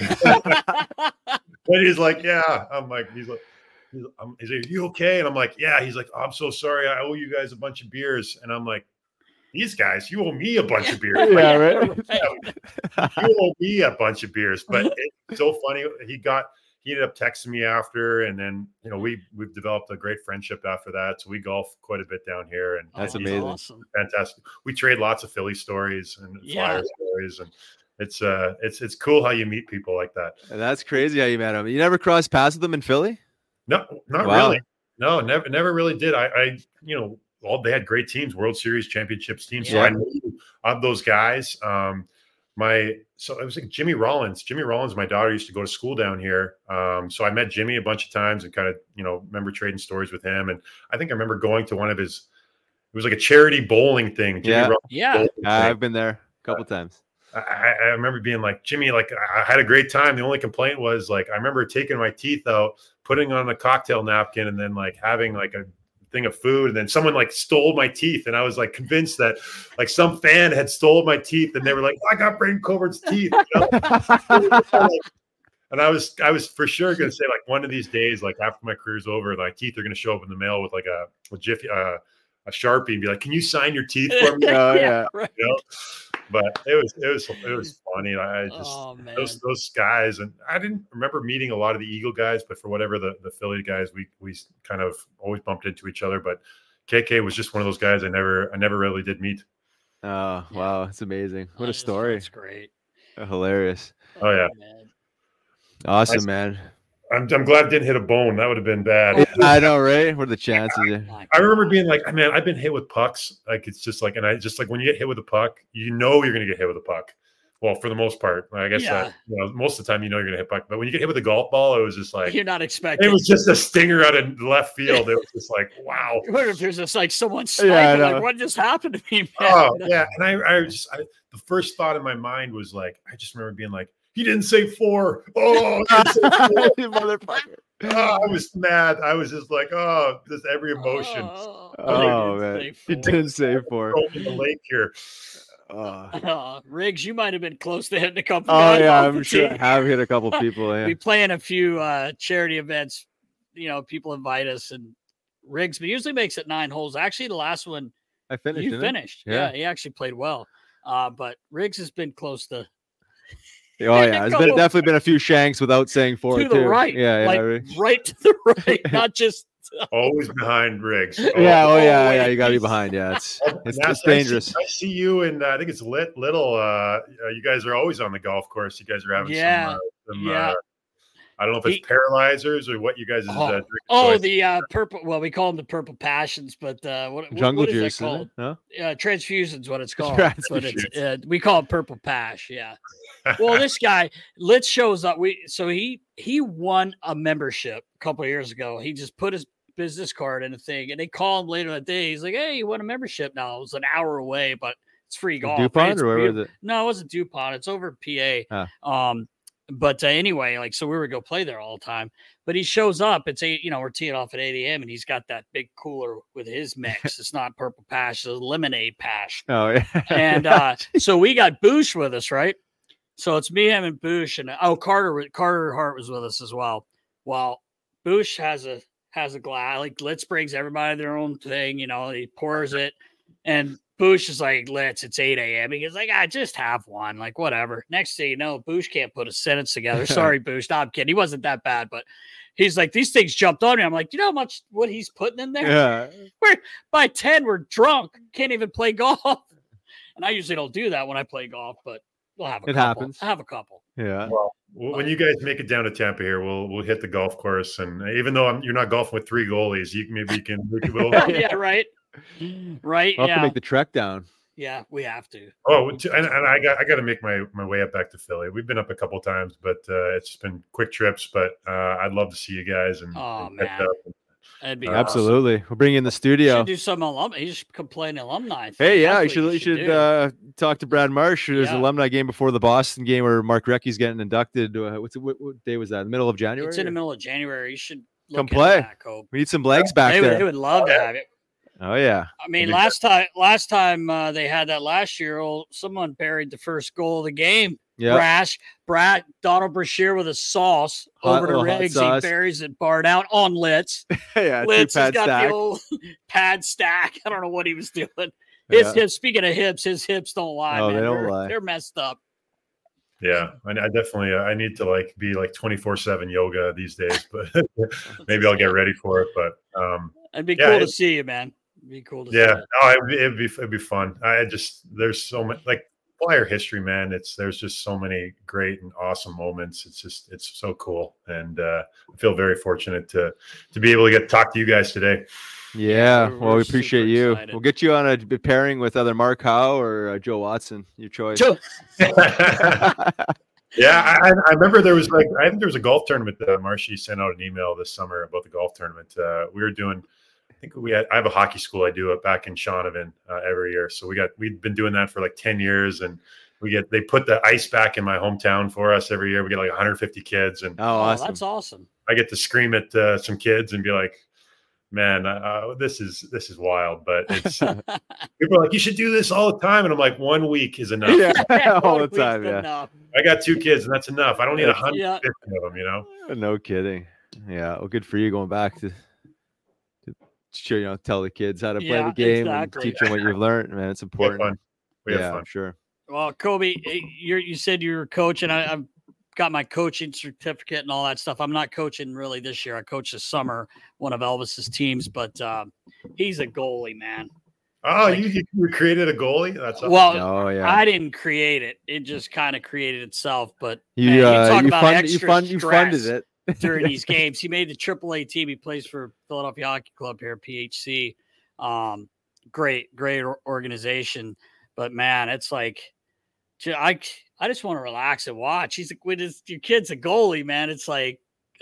And he's like, yeah. I'm like, he's like, are you okay? And I'm like, yeah. He's like, oh, I'm so sorry. I owe you guys a bunch of beers. And I'm like, these guys, you owe me a bunch of beers. Yeah, right. You owe me a bunch of beers. But it's so funny. He ended up texting me after, and then we've developed a great friendship after that. So we golf quite a bit down here, and that's amazing. Awesome. Fantastic. We trade lots of Philly stories and Flyer stories, and it's cool how you meet people like that. And that's crazy how you met him. You never crossed paths with them in Philly? No, not really. No, never really did. They had great teams, World Series championships teams. So I knew of those guys. So it was like Jimmy Rollins. My daughter used to go to school down here. So I met Jimmy a bunch of times and kind of, remember trading stories with him. And I think I remember going to one of his, it was like a charity bowling thing. I've been there a couple times. I remember being like, Jimmy, like I had a great time. The only complaint was like, I remember taking my teeth out, putting on a cocktail napkin, and then like having like a thing of food, and then someone like stole my teeth, and I was like convinced that like some fan had stole my teeth, and they were like, I got Braden Coburt's teeth, and I was for sure gonna say like one of these days, like after my career's over, my teeth are gonna show up in the mail with like a Sharpie and be like, can you sign your teeth for me? Right. But it was funny. I just those guys, and I didn't remember meeting a lot of the Eagle guys, but for whatever the Philly guys, we kind of always bumped into each other. But KK was just one of those guys I never really did meet. Oh wow, it's amazing! What a story! That's great. Hilarious. Oh yeah, awesome, man. I'm glad it didn't hit a bone. That would have been bad. I know, right? What are the chances? I remember being like, man, I've been hit with pucks. Like it's just like, and I just like when you get hit with a puck, you're going to get hit with a puck. Well, for the most part, I guess Yeah. that most of the time you're going to hit puck, but when you get hit with a golf ball, it was just like You're not expecting. it was just a stinger out of left field. It was just like, wow. I wonder if there's just like someone sniping. Yeah, I like, know. what just happened to me, man? Oh yeah, and the first thought in my mind was like, I just remember being like, he didn't say 4. Oh, he didn't say 4. You motherfucker. Oh, I was mad. I was just like, oh, just every emotion. Oh, man. He didn't say 4. Throw in the lake here. Riggs, you might have been close to hitting a couple. Oh guys yeah, off I'm the sure tee. I have hit a couple people. Yeah. We play in a few charity events. People invite us, and Riggs usually makes it 9 holes. Actually, the last one I finished. you didn't I? finished. Yeah. Yeah, he actually played well. But Riggs has been close to Oh yeah, there's definitely been a few shanks without saying 4 to the too. right. Yeah, like right to the right, not just. Always behind Riggs. Yeah, oh, yeah. You gotta be behind. Yeah, it's dangerous. I see you, and I think it's Little. You guys are always on the golf course. You guys are having some I don't know if it's paralyzers or what you guys drink. The purple. Well, we call them the purple passions, but jungle what is juice, that called? No? Transfusions, what it's called. But it's we call it purple pash. Yeah. Well, this guy Litz shows up. He won a membership a couple of years ago. He just put his business card in a thing, and they call him later that day. He's like, "Hey, you won a membership now." It was an hour away, but it's free golf. DuPont or where was it? No, it wasn't DuPont. It's over in PA. But anyway, so we would go play there all the time. But he shows up. It's we're teeing off at 8 a.m. and he's got that big cooler with his mix. It's not purple pash, it's lemonade pash. Oh yeah. And so we got Boosh with us, right? So it's me, him, and Boosh, and Carter Hart was with us as well. Well, Boosh has a glass. Like Litz brings everybody their own thing. He pours it, and Boosh is like, Litz, it's 8 a.m. He's like, I just have one. Like, whatever. Next thing you know, Boosh can't put a sentence together. Sorry, Boosh. No, I'm kidding. He wasn't that bad, but he's like, these things jumped on me. I'm like, you know how much what he's putting in there? Yeah. By 10, we're drunk. Can't even play golf. And I usually don't do that when I play golf, but we'll have a couple. Happens. I have a couple. Yeah. Well, when you guys make it down to Tampa here, we'll hit the golf course. And even though you're not golfing with 3 goalies, we'll yeah, right. Right. We'll have to make the trek down. Yeah, we have to. Oh, and I got to make my way up back to Philly. We've been up a couple times, but it's been quick trips. But I'd love to see you guys. And man, that'd be absolutely. Awesome. We'll bring you in the studio. You should do some alumni. You should come play an alumni thing. Hey, yeah, you should talk to Brad Marsh. There's an alumni game before the Boston game where Mark Recchi's getting inducted. What day was that? The middle of January? It's in the middle of January. You should come play. That, we need some legs back there. They would love to have it. Oh yeah. I mean, last time they had that last year, someone buried the first goal of the game. Yeah. Donald Brashear with a sauce over to Riggs. He buries it barred out on Litz. Yeah, Litz has got the old pad stack. I don't know what he was doing. His hips, speaking of hips, his hips don't lie. Oh, man. they don't lie. They're messed up. Yeah, I definitely I need to be 24/7 yoga these days, but maybe I'll get ready for it. But it'd be cool to see you, man. It'd be cool to see you. Oh, it'd be fun. There's so much Flyer history, man. There's just so many great and awesome moments. It's so cool, and I feel very fortunate to be able to get to talk to you guys today. Yeah, well, we appreciate you. Excited. We'll get you on a pairing with either Mark Howe or Joe Watson. Your choice. Yeah, I remember there was I think there was a golf tournament that Marshy sent out an email this summer about the golf tournament. We were doing. I have a hockey school. I do it back in Shaunavon every year. So we'd been doing that for 10 years, and they put the ice back in my hometown for us every year. We get 150 kids, and awesome. That's awesome. I get to scream at some kids and be like, "Man, this is wild." But it's people are like, "You should do this all the time," and I'm like, "1 week is enough." Yeah, all the time. Yeah, enough. I got 2 kids, and that's enough. I don't need 150 of them. No kidding. Yeah, well, good for you going back to tell the kids how to play the game and teach them what you've learned. Man, it's important. We have fun. Sure. Well, Kobe, you said you were coaching. I've got my coaching certificate and all that stuff. I'm not coaching really this year. I coached this summer, one of Elvis's teams, but he's a goalie, man. Oh, you created a goalie? That's awesome. Well, I didn't create it. It just kind of created itself. But you funded it. During these games, he made the AAA team. He plays for Philadelphia Hockey Club here, PHC. Great organization. But man, it's I I just want to relax and watch. He's like, when your kid's a goalie, man, it's like,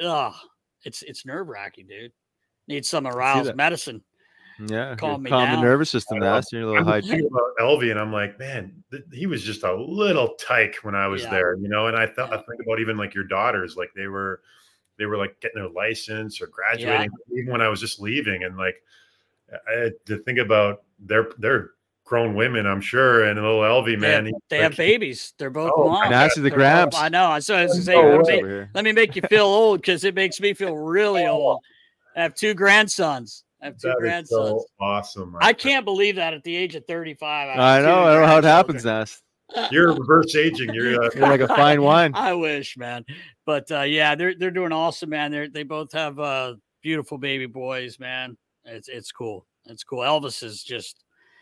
it's nerve wracking, dude. Need some aroused medicine. Yeah, calm me calm down. the nervous system. That's your little high. Thinking about Elvie, and I'm like, man, he was just a little tyke when I was there, you know. And I think about even like your daughters, like they were like getting their license or graduating, even when I was just leaving. And like, to think about they're grown women, I'm sure, and a little Elvie, man, they have babies. They're both moms. Nasty the Gramps. I know. So I was say, let me make you feel old because it makes me feel really old. I have 2 grandsons. So awesome. I can't believe that at the age of 35. I know. I don't know how it happens, Nast. You're reverse aging. You're like a fine wine. I wish, man. But they're doing awesome, man. They both have beautiful baby boys, man. It's cool. It's cool. Elvis is just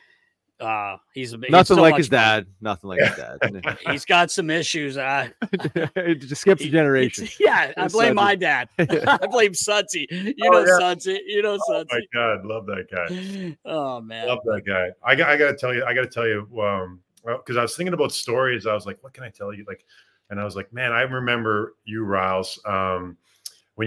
he's nothing like his dad. Nothing like his dad. He's got some issues. It just skips a generation. I blame my dad. I blame Sudsy. Sudsy. Sudsy. Oh my God, love that guy. Oh man, love that guy. I gotta tell you. Because I was thinking about stories. I was like, what can I tell you? Like, and I was like, man, I remember you, Riles, when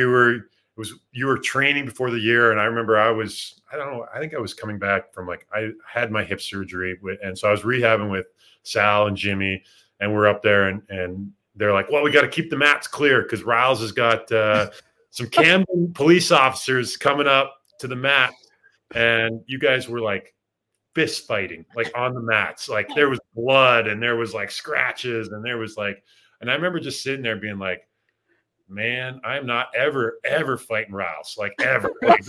you were training before the year, and I remember I think I was coming back from I had my hip surgery, and so I was rehabbing with Sal and Jimmy, and we're up there, and they're like, well, we got to keep the mats clear because Riles has got some Camden police officers coming up to the mat, and you guys were like fist fighting, like on the mats, like there was blood and there was like scratches and there was like, and I remember just sitting there being like, man, I'm not ever fighting Riles, like ever. Like,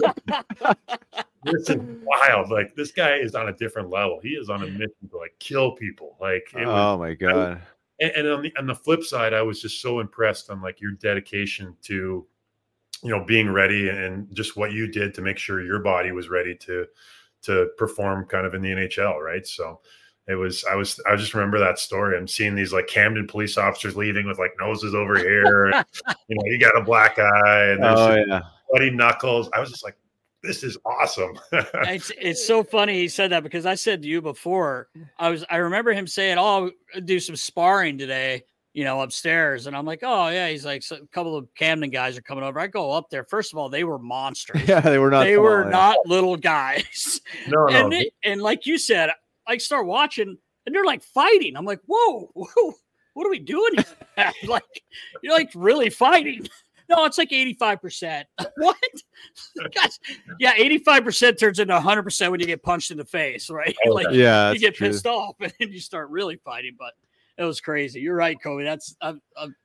this is wild. Like this guy is on a different level. He is on a mission to like kill people. Like, my God. And on the flip side, I was just so impressed on like your dedication to, being ready and just what you did to make sure your body was ready to perform kind of in the NHL. Right. So I just remember that story. I'm seeing these like Camden police officers leaving with like noses over here. And, you got a black eye and there's bloody knuckles. I was just like, this is awesome. It's so funny he said that because I said to you before, I remember him saying, oh, I'll do some sparring today, upstairs. And I'm like, oh yeah. He's like, so a couple of Camden guys are coming over. I go up there. First of all, they were monsters. Yeah, they were not. They were not little guys. No. And like you said, I start watching and they're like fighting. I'm like, whoa, what are we doing here? Like, you're like really fighting. No, it's like 85%. What? Guys, 85% turns into 100% when you get punched in the face, right? Oh, like, you get pissed off and then you start really fighting. But it was crazy. You're right, Kobe. I'm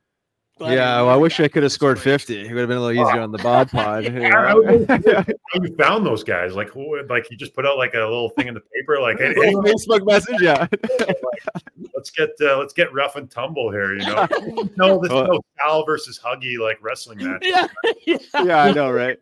I wish I could have scored 50. It would have been a little easier on the bod pod. How you found those guys? Like, you just put out like a little thing in the paper, like hey, Facebook message. Yeah. Let's get rough and tumble here. No, this is no Sal versus Huggy like wrestling match. Yeah, I know, right?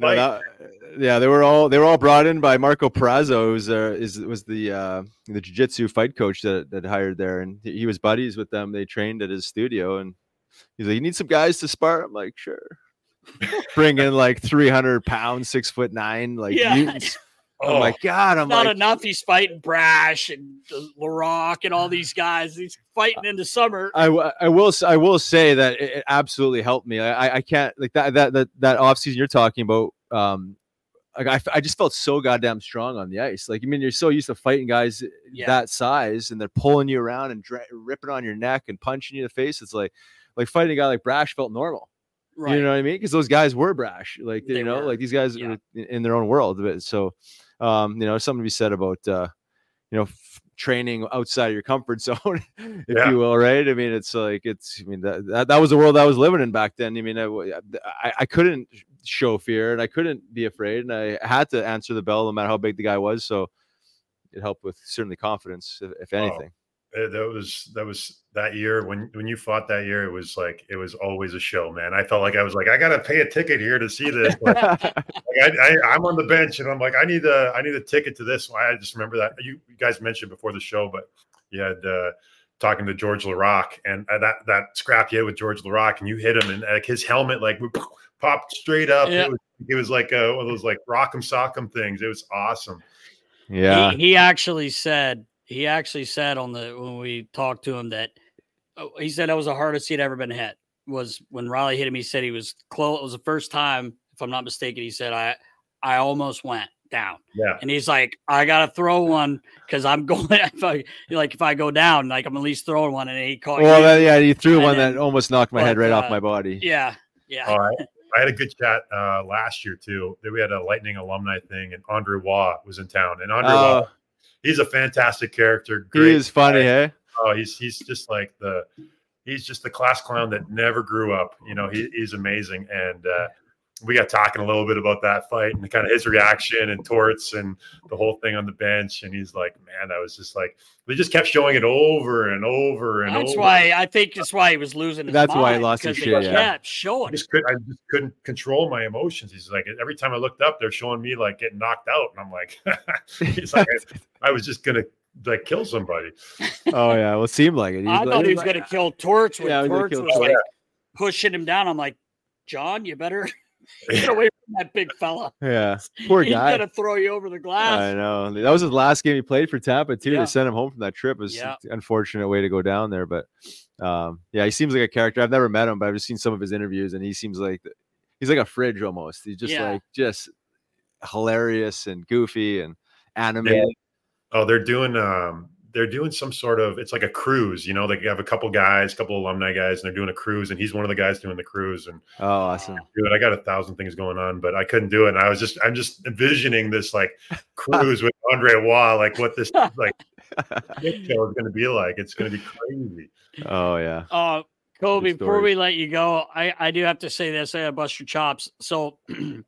They were all brought in by Marco Prazzo, who was the jiu-jitsu fight coach that hired there, and he was buddies with them. They trained at his studio and. He's like, you need some guys to spar? I'm like, sure. Bring in like 300 pounds, 6'9", like mutants. Oh my God. I'm not enough. He's fighting Brash and LaRock and all these guys. He's fighting in the summer. I will say that it absolutely helped me. I can't like that off season you're talking about. I just felt so goddamn strong on the ice. Like, I mean, you're so used to fighting guys that size and they're pulling you around and ripping on your neck and punching you in the face. It's like fighting a guy like Brash felt normal. Right. You know what I mean? Because those guys were brash. Like, like these guys were in their own world. So, something to be said about, training outside of your comfort zone, if you will. Right. I mean, that was the world I was living in back then. I mean, I couldn't show fear and I couldn't be afraid and I had to answer the bell no matter how big the guy was. So it helped with certainly confidence, if anything. That was that year when you fought that year. It was always a show, man. I felt like I got to pay a ticket here to see this. I'm on the bench and I'm like, I need a ticket to this. I just remember that you guys mentioned before the show, but you had talking to George Laraque and that scrap you had with George Laraque and you hit him and like his helmet like popped straight up. Yeah. It was like one of those like rock'em sock'em things. It was awesome. Yeah. He actually said when we talked to him that he said that was the hardest he'd ever been hit. Was when Riley hit him. He said he was close. It was the first time, if I'm not mistaken. He said I almost went down. Yeah. And he's like, I gotta throw one because I'm going. If I go down, like I'm at least throwing one. And he called. Well, yeah, he threw And one then- that almost knocked my head right off my body. Yeah. All right. I had a good chat last year too. We had a Lightning alumni thing, and Andre Waugh was in town. And Andre Waugh, he's a fantastic character. He is funny, hey? Oh, he's just like he's just the class clown that never grew up. You know, he's amazing. And we got talking a little bit about that fight and kind of his reaction and Torts and the whole thing on the bench. And he's like, man, I was just like, they just kept showing it over and over and That's over. why I think that's why he was losing his That's why he mind, lost his because shit, they yeah. kept showing I it. just couldn't control my emotions. He's like, every time I looked up, they're showing me like getting knocked out. And I'm like, he's like, I was just going to like kill somebody. Oh, yeah. Well, it seemed like it. I thought he was going to kill Torch when Yeah, he was gonna Torch kill was Torch. like pushing him down. I'm like, John, you better get away from that big fella. Yeah. Poor He's guy. going to throw you over the glass. I know. That was his last game he played for Tampa, too. Yeah. They sent him home from that trip. It was Yeah. an unfortunate way to go down there. But, yeah, he seems like a character. I've never met him, but I've just seen some of his interviews, and he seems like he's like a fridge almost. He's just just hilarious and goofy and animated. Oh, they're doing some sort of, it's like a cruise, you know, they have a couple alumni guys, and they're doing a cruise, and he's one of the guys doing the cruise. And Oh, awesome. dude, I got 1,000 things going on, but I couldn't do it. And I'm just envisioning this like cruise with Andre Waugh, like what this like shit show is going to be like. It's going to be crazy. Oh, yeah. Kobe, Good before story. we let you go, I do have to say this. I gotta bust your chops. So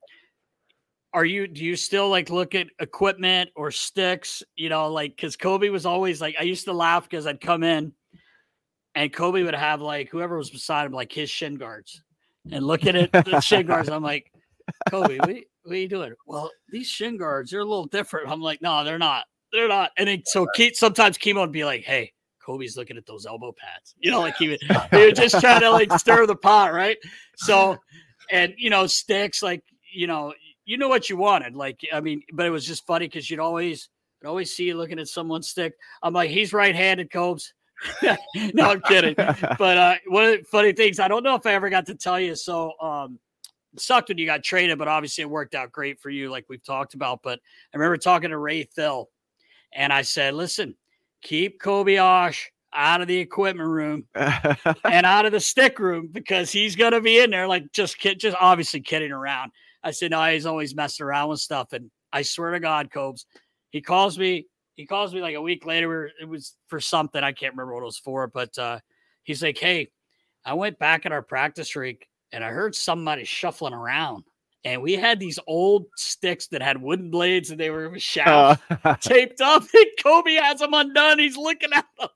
do you still like look at equipment or sticks, you know, like, cause Kobe was always like, I used to laugh because I'd come in and Kobe would have like whoever was beside him, like his shin guards, and looking at the shin guards. I'm like, Kobe, what are you doing? Well, these shin guards, they're a little different. I'm like, no, they're not. They're not. And then, so sometimes Kimo would be like, hey, Kobe's looking at those elbow pads, you know, like he would just try to like stir the pot. Right. So, and you know, sticks, like, you know what you wanted. Like, I mean, but it was just funny because I'd always see you looking at someone's stick. I'm like, he's right-handed, Cobes. No, I'm kidding. But one of the funny things, I don't know if I ever got to tell you. So it sucked when you got traded, but obviously it worked out great for you, like we've talked about. But I remember talking to Ray Thill, and I said, listen, keep Kobe Osh out of the equipment room and out of the stick room, because he's going to be in there like just obviously kidding around. I said, no, he's always messing around with stuff. And I swear to God, Cobes, he calls me like a week later. It was for something. I can't remember what it was for, but he's like, hey, I went back at our practice rink and I heard somebody shuffling around, and we had these old sticks that had wooden blades and they were shafts taped up, and Kobe has them undone. He's looking at them.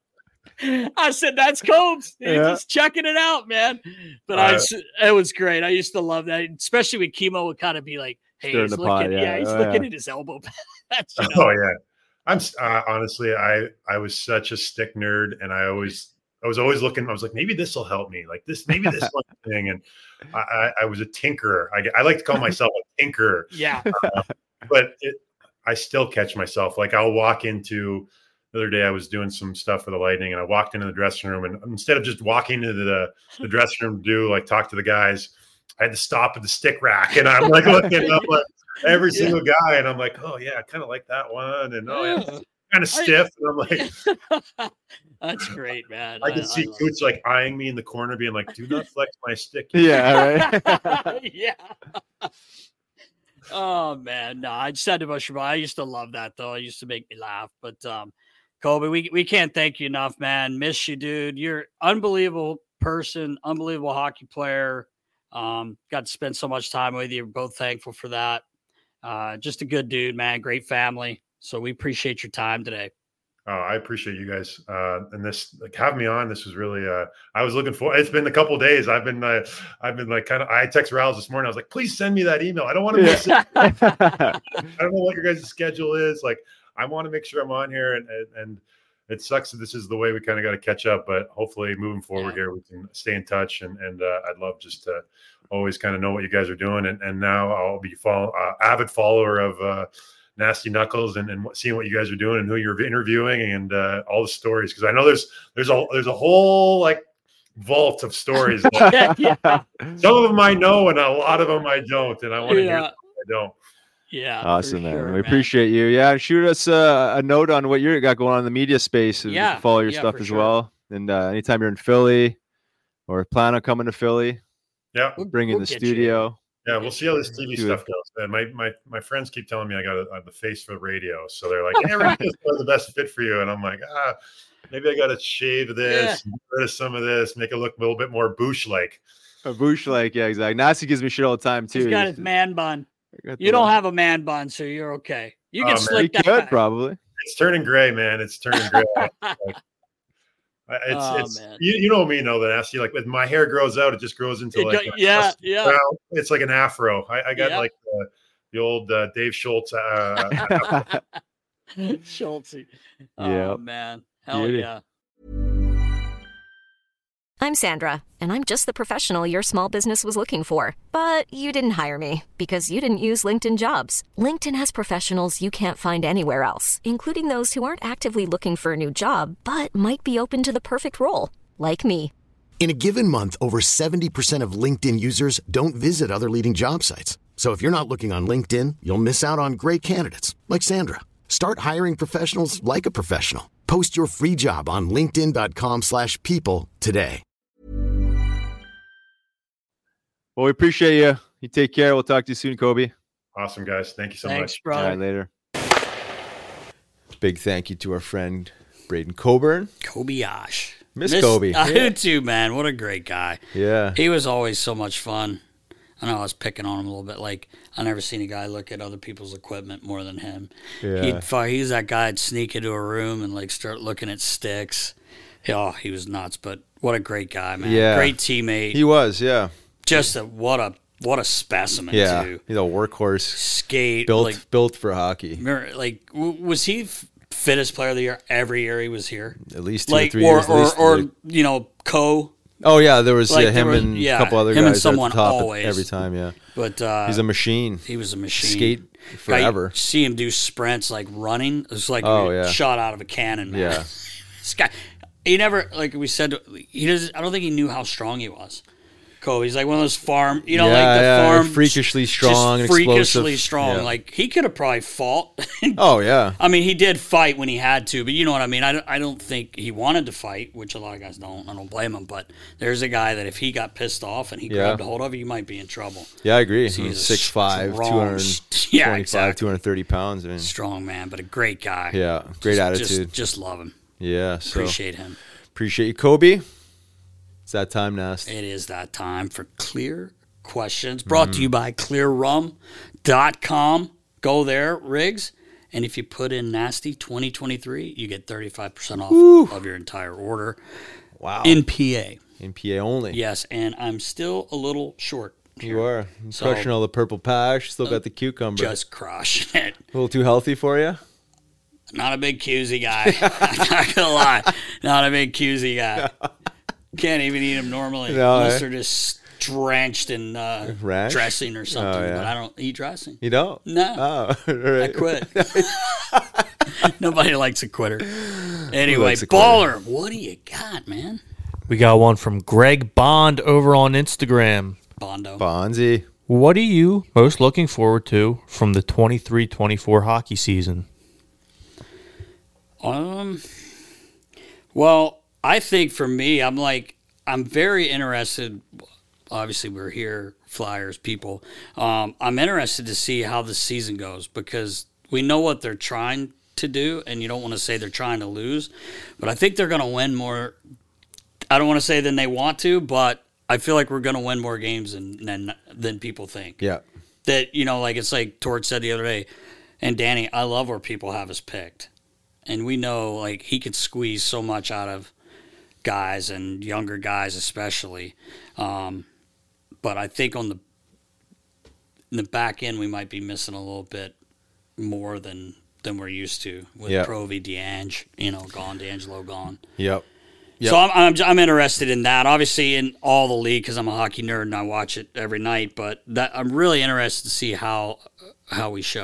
I said, that's Cobes. He's just checking it out, man. But it was great. I used to love that, especially when Kimo would kind of be like, hey, he's looking, he's looking at his elbow pads. You know? Oh yeah. I'm honestly, I was such a stick nerd, and I was always looking. I was like, maybe this will help me. Like this, maybe this one thing. And I was a tinkerer. I like to call myself a tinkerer. Yeah. But I still catch myself. Like I'll walk into. The other day I was doing some stuff for the Lightning, and I walked into the dressing room, and instead of just walking into the dressing room to talk to the guys, I had to stop at the stick rack, and I'm like looking up at every single guy, and I'm like, oh yeah, I kind of like that one, and kind of stiff, and I'm like, that's great, man. I can see Cooch like eyeing me in the corner, being like, do not flex my stick. Yeah, right. Yeah. Oh man, no, I just had to brush your body. I used to love that though. It used to make me laugh. But Kobe, we can't thank you enough, man. Miss you, dude. You're an unbelievable person, unbelievable hockey player. Got to spend so much time with you. We're both thankful for that. Just a good dude, man. Great family. So we appreciate your time today. Oh, I appreciate you guys. And this, like, having me on. This was really, I was looking for, it's been a couple of days. I've been like I text Rouse this morning. I was like, please send me that email. I don't want to miss it. I don't know what your guys' schedule is. Like, I want to make sure I'm on here, and it sucks that this is the way we kind of got to catch up, but hopefully moving forward here, we can stay in touch. And I'd love just to always kind of know what you guys are doing. And now I'll be avid follower of Nasty Knuckles and seeing what you guys are doing and who you're interviewing and all the stories. Because I know there's a whole like vault of stories. Some of them I know and a lot of them I don't. And I want to hear them I don't. Yeah. Awesome, man. Sure, We appreciate you. Yeah. Shoot us a note on what you got going on in the media space. We can follow your stuff as well. And anytime you're in Philly or plan on coming to Philly, we'll bring in the studio. Yeah, we'll see how this TV stuff goes. And my friends keep telling me I got the face for the radio. So they're like, hey, radio's the best fit for you. And I'm like, maybe I got to shave this, get rid of some of this, make it look a little bit more Bush-like. Bush-like, yeah, exactly. Nasty gives me shit all the time, too. He's got his man bun. You don't have a man bun, so you're okay. You can slick that back. Probably. It's turning gray, man. It's turning gray. You know me, know that Nasty. Like, when my hair grows out, it just grows into it's like an afro. I got like the old Dave Schultz. Schultz. Oh man, hell yeah. I'm Sandra, and I'm just the professional your small business was looking for. But you didn't hire me because you didn't use LinkedIn Jobs. LinkedIn has professionals you can't find anywhere else, including those who aren't actively looking for a new job, but might be open to the perfect role, like me. In a given month, over 70% of LinkedIn users don't visit other leading job sites. So if you're not looking on LinkedIn, you'll miss out on great candidates like Sandra. Start hiring professionals like a professional. Post your free job on linkedin.com/people today. Well, we appreciate you. You take care. We'll talk to you soon, Kobe. Awesome, guys. Thank you so Thanks, much. Brother. All right, later. Big thank you to our friend Braden Coburn. Kobayashi. Miss Kobe. I do too, man. What a great guy. Yeah. He was always so much fun. I know I was picking on him a little bit. Like, I never seen a guy look at other people's equipment more than him. Yeah. He's that guy that'd sneak into a room and like start looking at sticks. Oh, he was nuts, but what a great guy, man. Yeah. Great teammate. He was, yeah. Just what a specimen, too. He's a workhorse. Skate. Built for hockey. Like, was he fittest player of the year every year he was here? At least 2 or 3 years. Co. Oh, yeah, there was him and a couple other guys and someone at the top always. every time, yeah. But he's a machine. He was a machine. Skate forever. See him do sprints like running. It was like shot out of a cannon, man. Yeah. This guy, he never, like we said, I don't think he knew how strong he was. He's like one of those farm, like the farm, freakishly strong, just freakishly explosive. strong. Yeah. Like he could have probably fought. Oh yeah. I mean, he did fight when he had to, but you know what I mean. I don't think he wanted to fight, which a lot of guys don't. I don't blame him. But there's a guy that if he got pissed off and he grabbed a hold of you, you might be in trouble. Yeah, I agree. So he's 6'5", 225, 230 pounds. I mean, strong man, but a great guy. Yeah, great attitude. Just love him. Yeah, so appreciate him. Appreciate you, Kobe. It's that time, Nast. It is that time for Clear Questions, brought to you by clearrum.com. Go there, Riggs. And if you put in Nasty 2023, you get 35% off of your entire order. Wow. In PA. In PA only. Yes, and I'm still a little short. You are. Crushing all the purple pash. Still got the cucumber. Just crushing it. A little too healthy for you? Not a big QZ guy. I'm not going to lie. Not a big QZ guy. Can't even eat them normally unless they're just drenched in dressing or something. Oh, yeah. But I don't eat dressing. You don't? No. Oh, right. I quit. Nobody likes a quitter. Anyway, Baller, what do you got, man? We got one from Greg Bond over on Instagram. Bondo. Bonzi. What are you most looking forward to from the 23-24 hockey season? Well, I think for me, I'm very interested. Obviously, we're here, Flyers people. I'm interested to see how the season goes because we know what they're trying to do, and you don't want to say they're trying to lose, but I think they're going to win more. I don't want to say than they want to, but I feel like we're going to win more games than people think. Yeah. That, it's like Torch said the other day, and Danny, I love where people have us picked. And we know, he could squeeze so much out of guys and younger guys especially. But I think in the back end, we might be missing a little bit more than we're used to with Provy, D'Angelo gone. Yep. So I'm interested in that. Obviously, in all the league because I'm a hockey nerd and I watch it every night. But I'm really interested to see how we show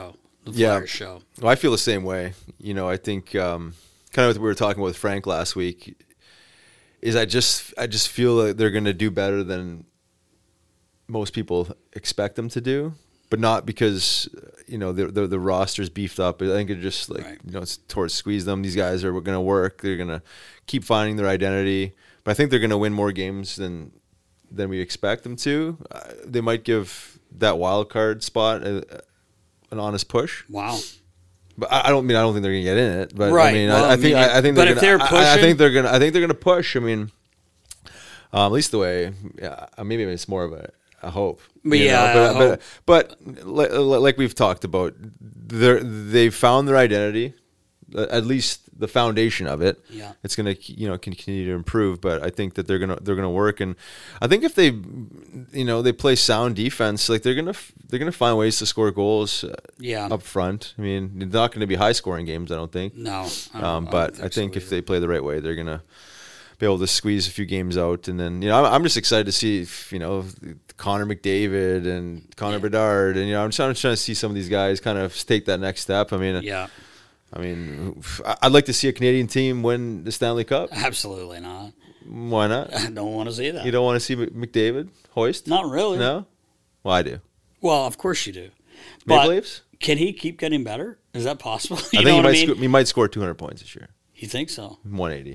the Flyers show. Well, I feel the same way. You know, I think kind of what we were talking about with Frank last week is I just feel like they're going to do better than most people expect them to do, but not because the roster's beefed up. I think it's just like it's towards squeeze them. These guys are going to work. They're going to keep finding their identity, but I think they're going to win more games than we expect them to. They might give that wild card spot an honest push. Wow. But I don't think they're going to get in it. But right. I mean, well, I think but they're if they're pushing, I think they're going to push. I mean, at least the way. Yeah, maybe it's more of a hope. But like we've talked about, they've found their identity. At least the foundation of it. Yeah. It's going to continue to improve, but I think that they're going to work, and I think if they they play sound defense, like they're going to find ways to score goals up front. I mean, they're not going to be high scoring games, I don't think. No. But I think if they play the right way, they're going to be able to squeeze a few games out, and then I'm just excited to see Connor McDavid and Connor Bedard, and I'm trying to see some of these guys kind of take that next step. I mean, I'd like to see a Canadian team win the Stanley Cup. Absolutely not. Why not? I don't want to see that. You don't want to see McDavid hoist? Not really. No? Well, I do. Well, of course you do. Maple Leafs? Can he keep getting better? Is that possible? I think he might score 200 points this year. You think so? 180.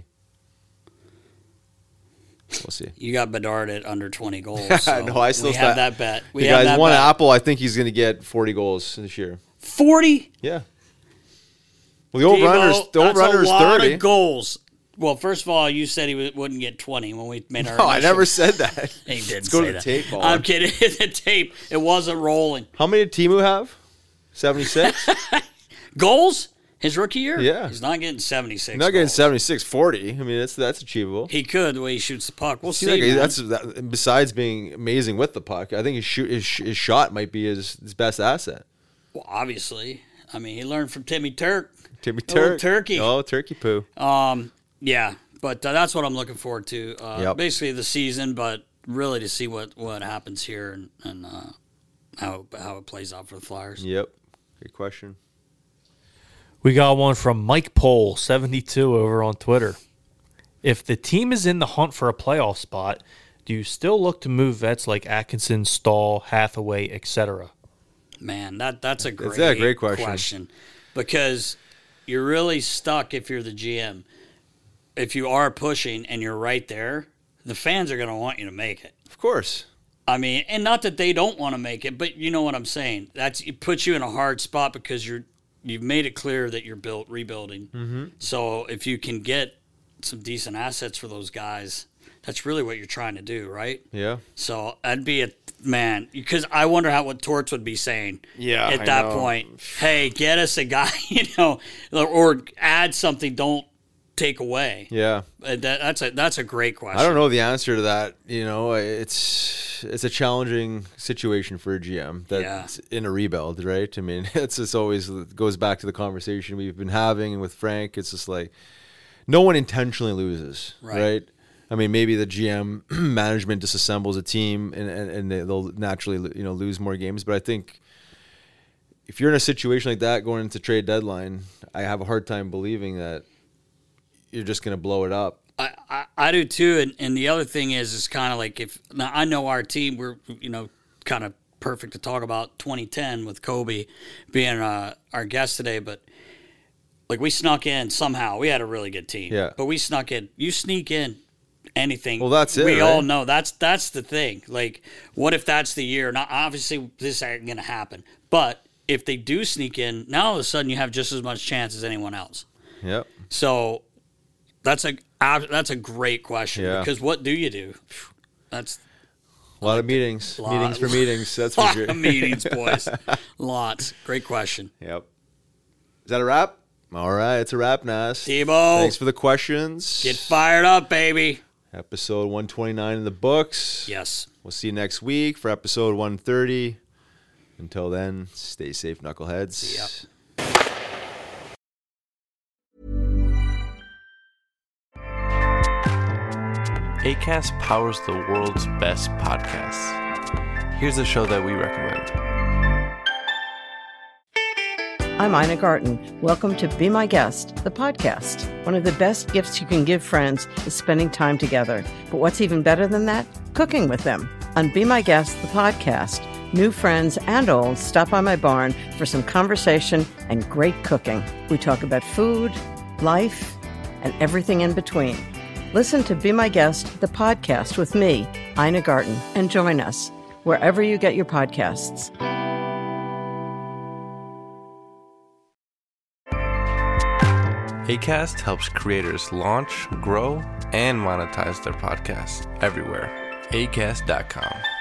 We'll see. You got Bedard at under 20 goals. So no, I still have that bet. The guy's won Apple. I think he's going to get 40 goals this year. 40? Yeah. Well, the old runner is 30 of goals. Well, first of all, you said he wouldn't get 20 when we made our. No, I never said that. He didn't Let's go say to the that. tape. Ball. I'm kidding. The tape. It wasn't rolling. How many did Timu have? 76 goals. His rookie year? Yeah. He's not getting 76. He's not getting 76, 40. I mean, that's achievable. He could the way he shoots the puck. We'll see. Besides being amazing with the puck, I think his shot might be his best asset. Well, obviously. I mean, he learned from Timmy Turk. Turkey. Oh, turkey poo. Yeah, but that's what I'm looking forward to. Basically the season, but really to see what happens here and how it plays out for the Flyers. Yep. Good question. We got one from Mike Pohl, 72, over on Twitter. If the team is in the hunt for a playoff spot, do you still look to move vets like Atkinson, Stahl, Hathaway, etc.? Man, that's a great question. Because you're really stuck if you're the GM. If you are pushing and you're right there, the fans are going to want you to make it. Of course. I mean, and not that they don't want to make it, but you know what I'm saying. It puts you in a hard spot because you've made it clear that you're rebuilding. Mm-hmm. So if you can get some decent assets for those guys, that's really what you're trying to do, right? Yeah. So that'd be because I wonder what Torts would be saying. Yeah, at that point. Hey, get us a guy, or add something. Don't take away. Yeah. That's a great question. I don't know the answer to that. It's a challenging situation for a GM that's in a rebuild, right? I mean, it always goes back to the conversation we've been having with Frank. It's just like no one intentionally loses, right? I mean, maybe the GM management disassembles a team and they'll naturally lose more games. But I think if you're in a situation like that going into trade deadline, I have a hard time believing that you're just going to blow it up. I do too. And the other thing is kind of like now I know our team, we're, kind of perfect to talk about 2010 with Kobe being our guest today, but like we snuck in somehow. We had a really good team. Yeah. But we snuck in. You sneak in anything. Well, that's it. We right? all know that's the thing. Like, what if that's the year? Now, obviously, this ain't going to happen. But if they do sneak in, now all of a sudden you have just as much chance as anyone else. Yep. So that's a great question because what do you do? That's a lot of meetings. Meetings for meetings. That's for sure. A lot of meetings, boys. Lots. Great question. Yep. Is that a wrap? All right, it's a wrap, Nas. Debo. Thanks for the questions. Get fired up, baby. Episode 129 in the books. Yes. We'll see you next week for episode 130. Until then, stay safe, knuckleheads. See ya. Acast powers the world's best podcasts. Here's a show that we recommend. I'm Ina Garten. Welcome to Be My Guest, the podcast. One of the best gifts you can give friends is spending time together. But what's even better than that? Cooking with them. On Be My Guest, the podcast, new friends and old stop by my barn for some conversation and great cooking. We talk about food, life, and everything in between. Listen to Be My Guest, the podcast with me, Ina Garten, and join us wherever you get your podcasts. Acast helps creators launch, grow, and monetize their podcasts everywhere. Acast.com.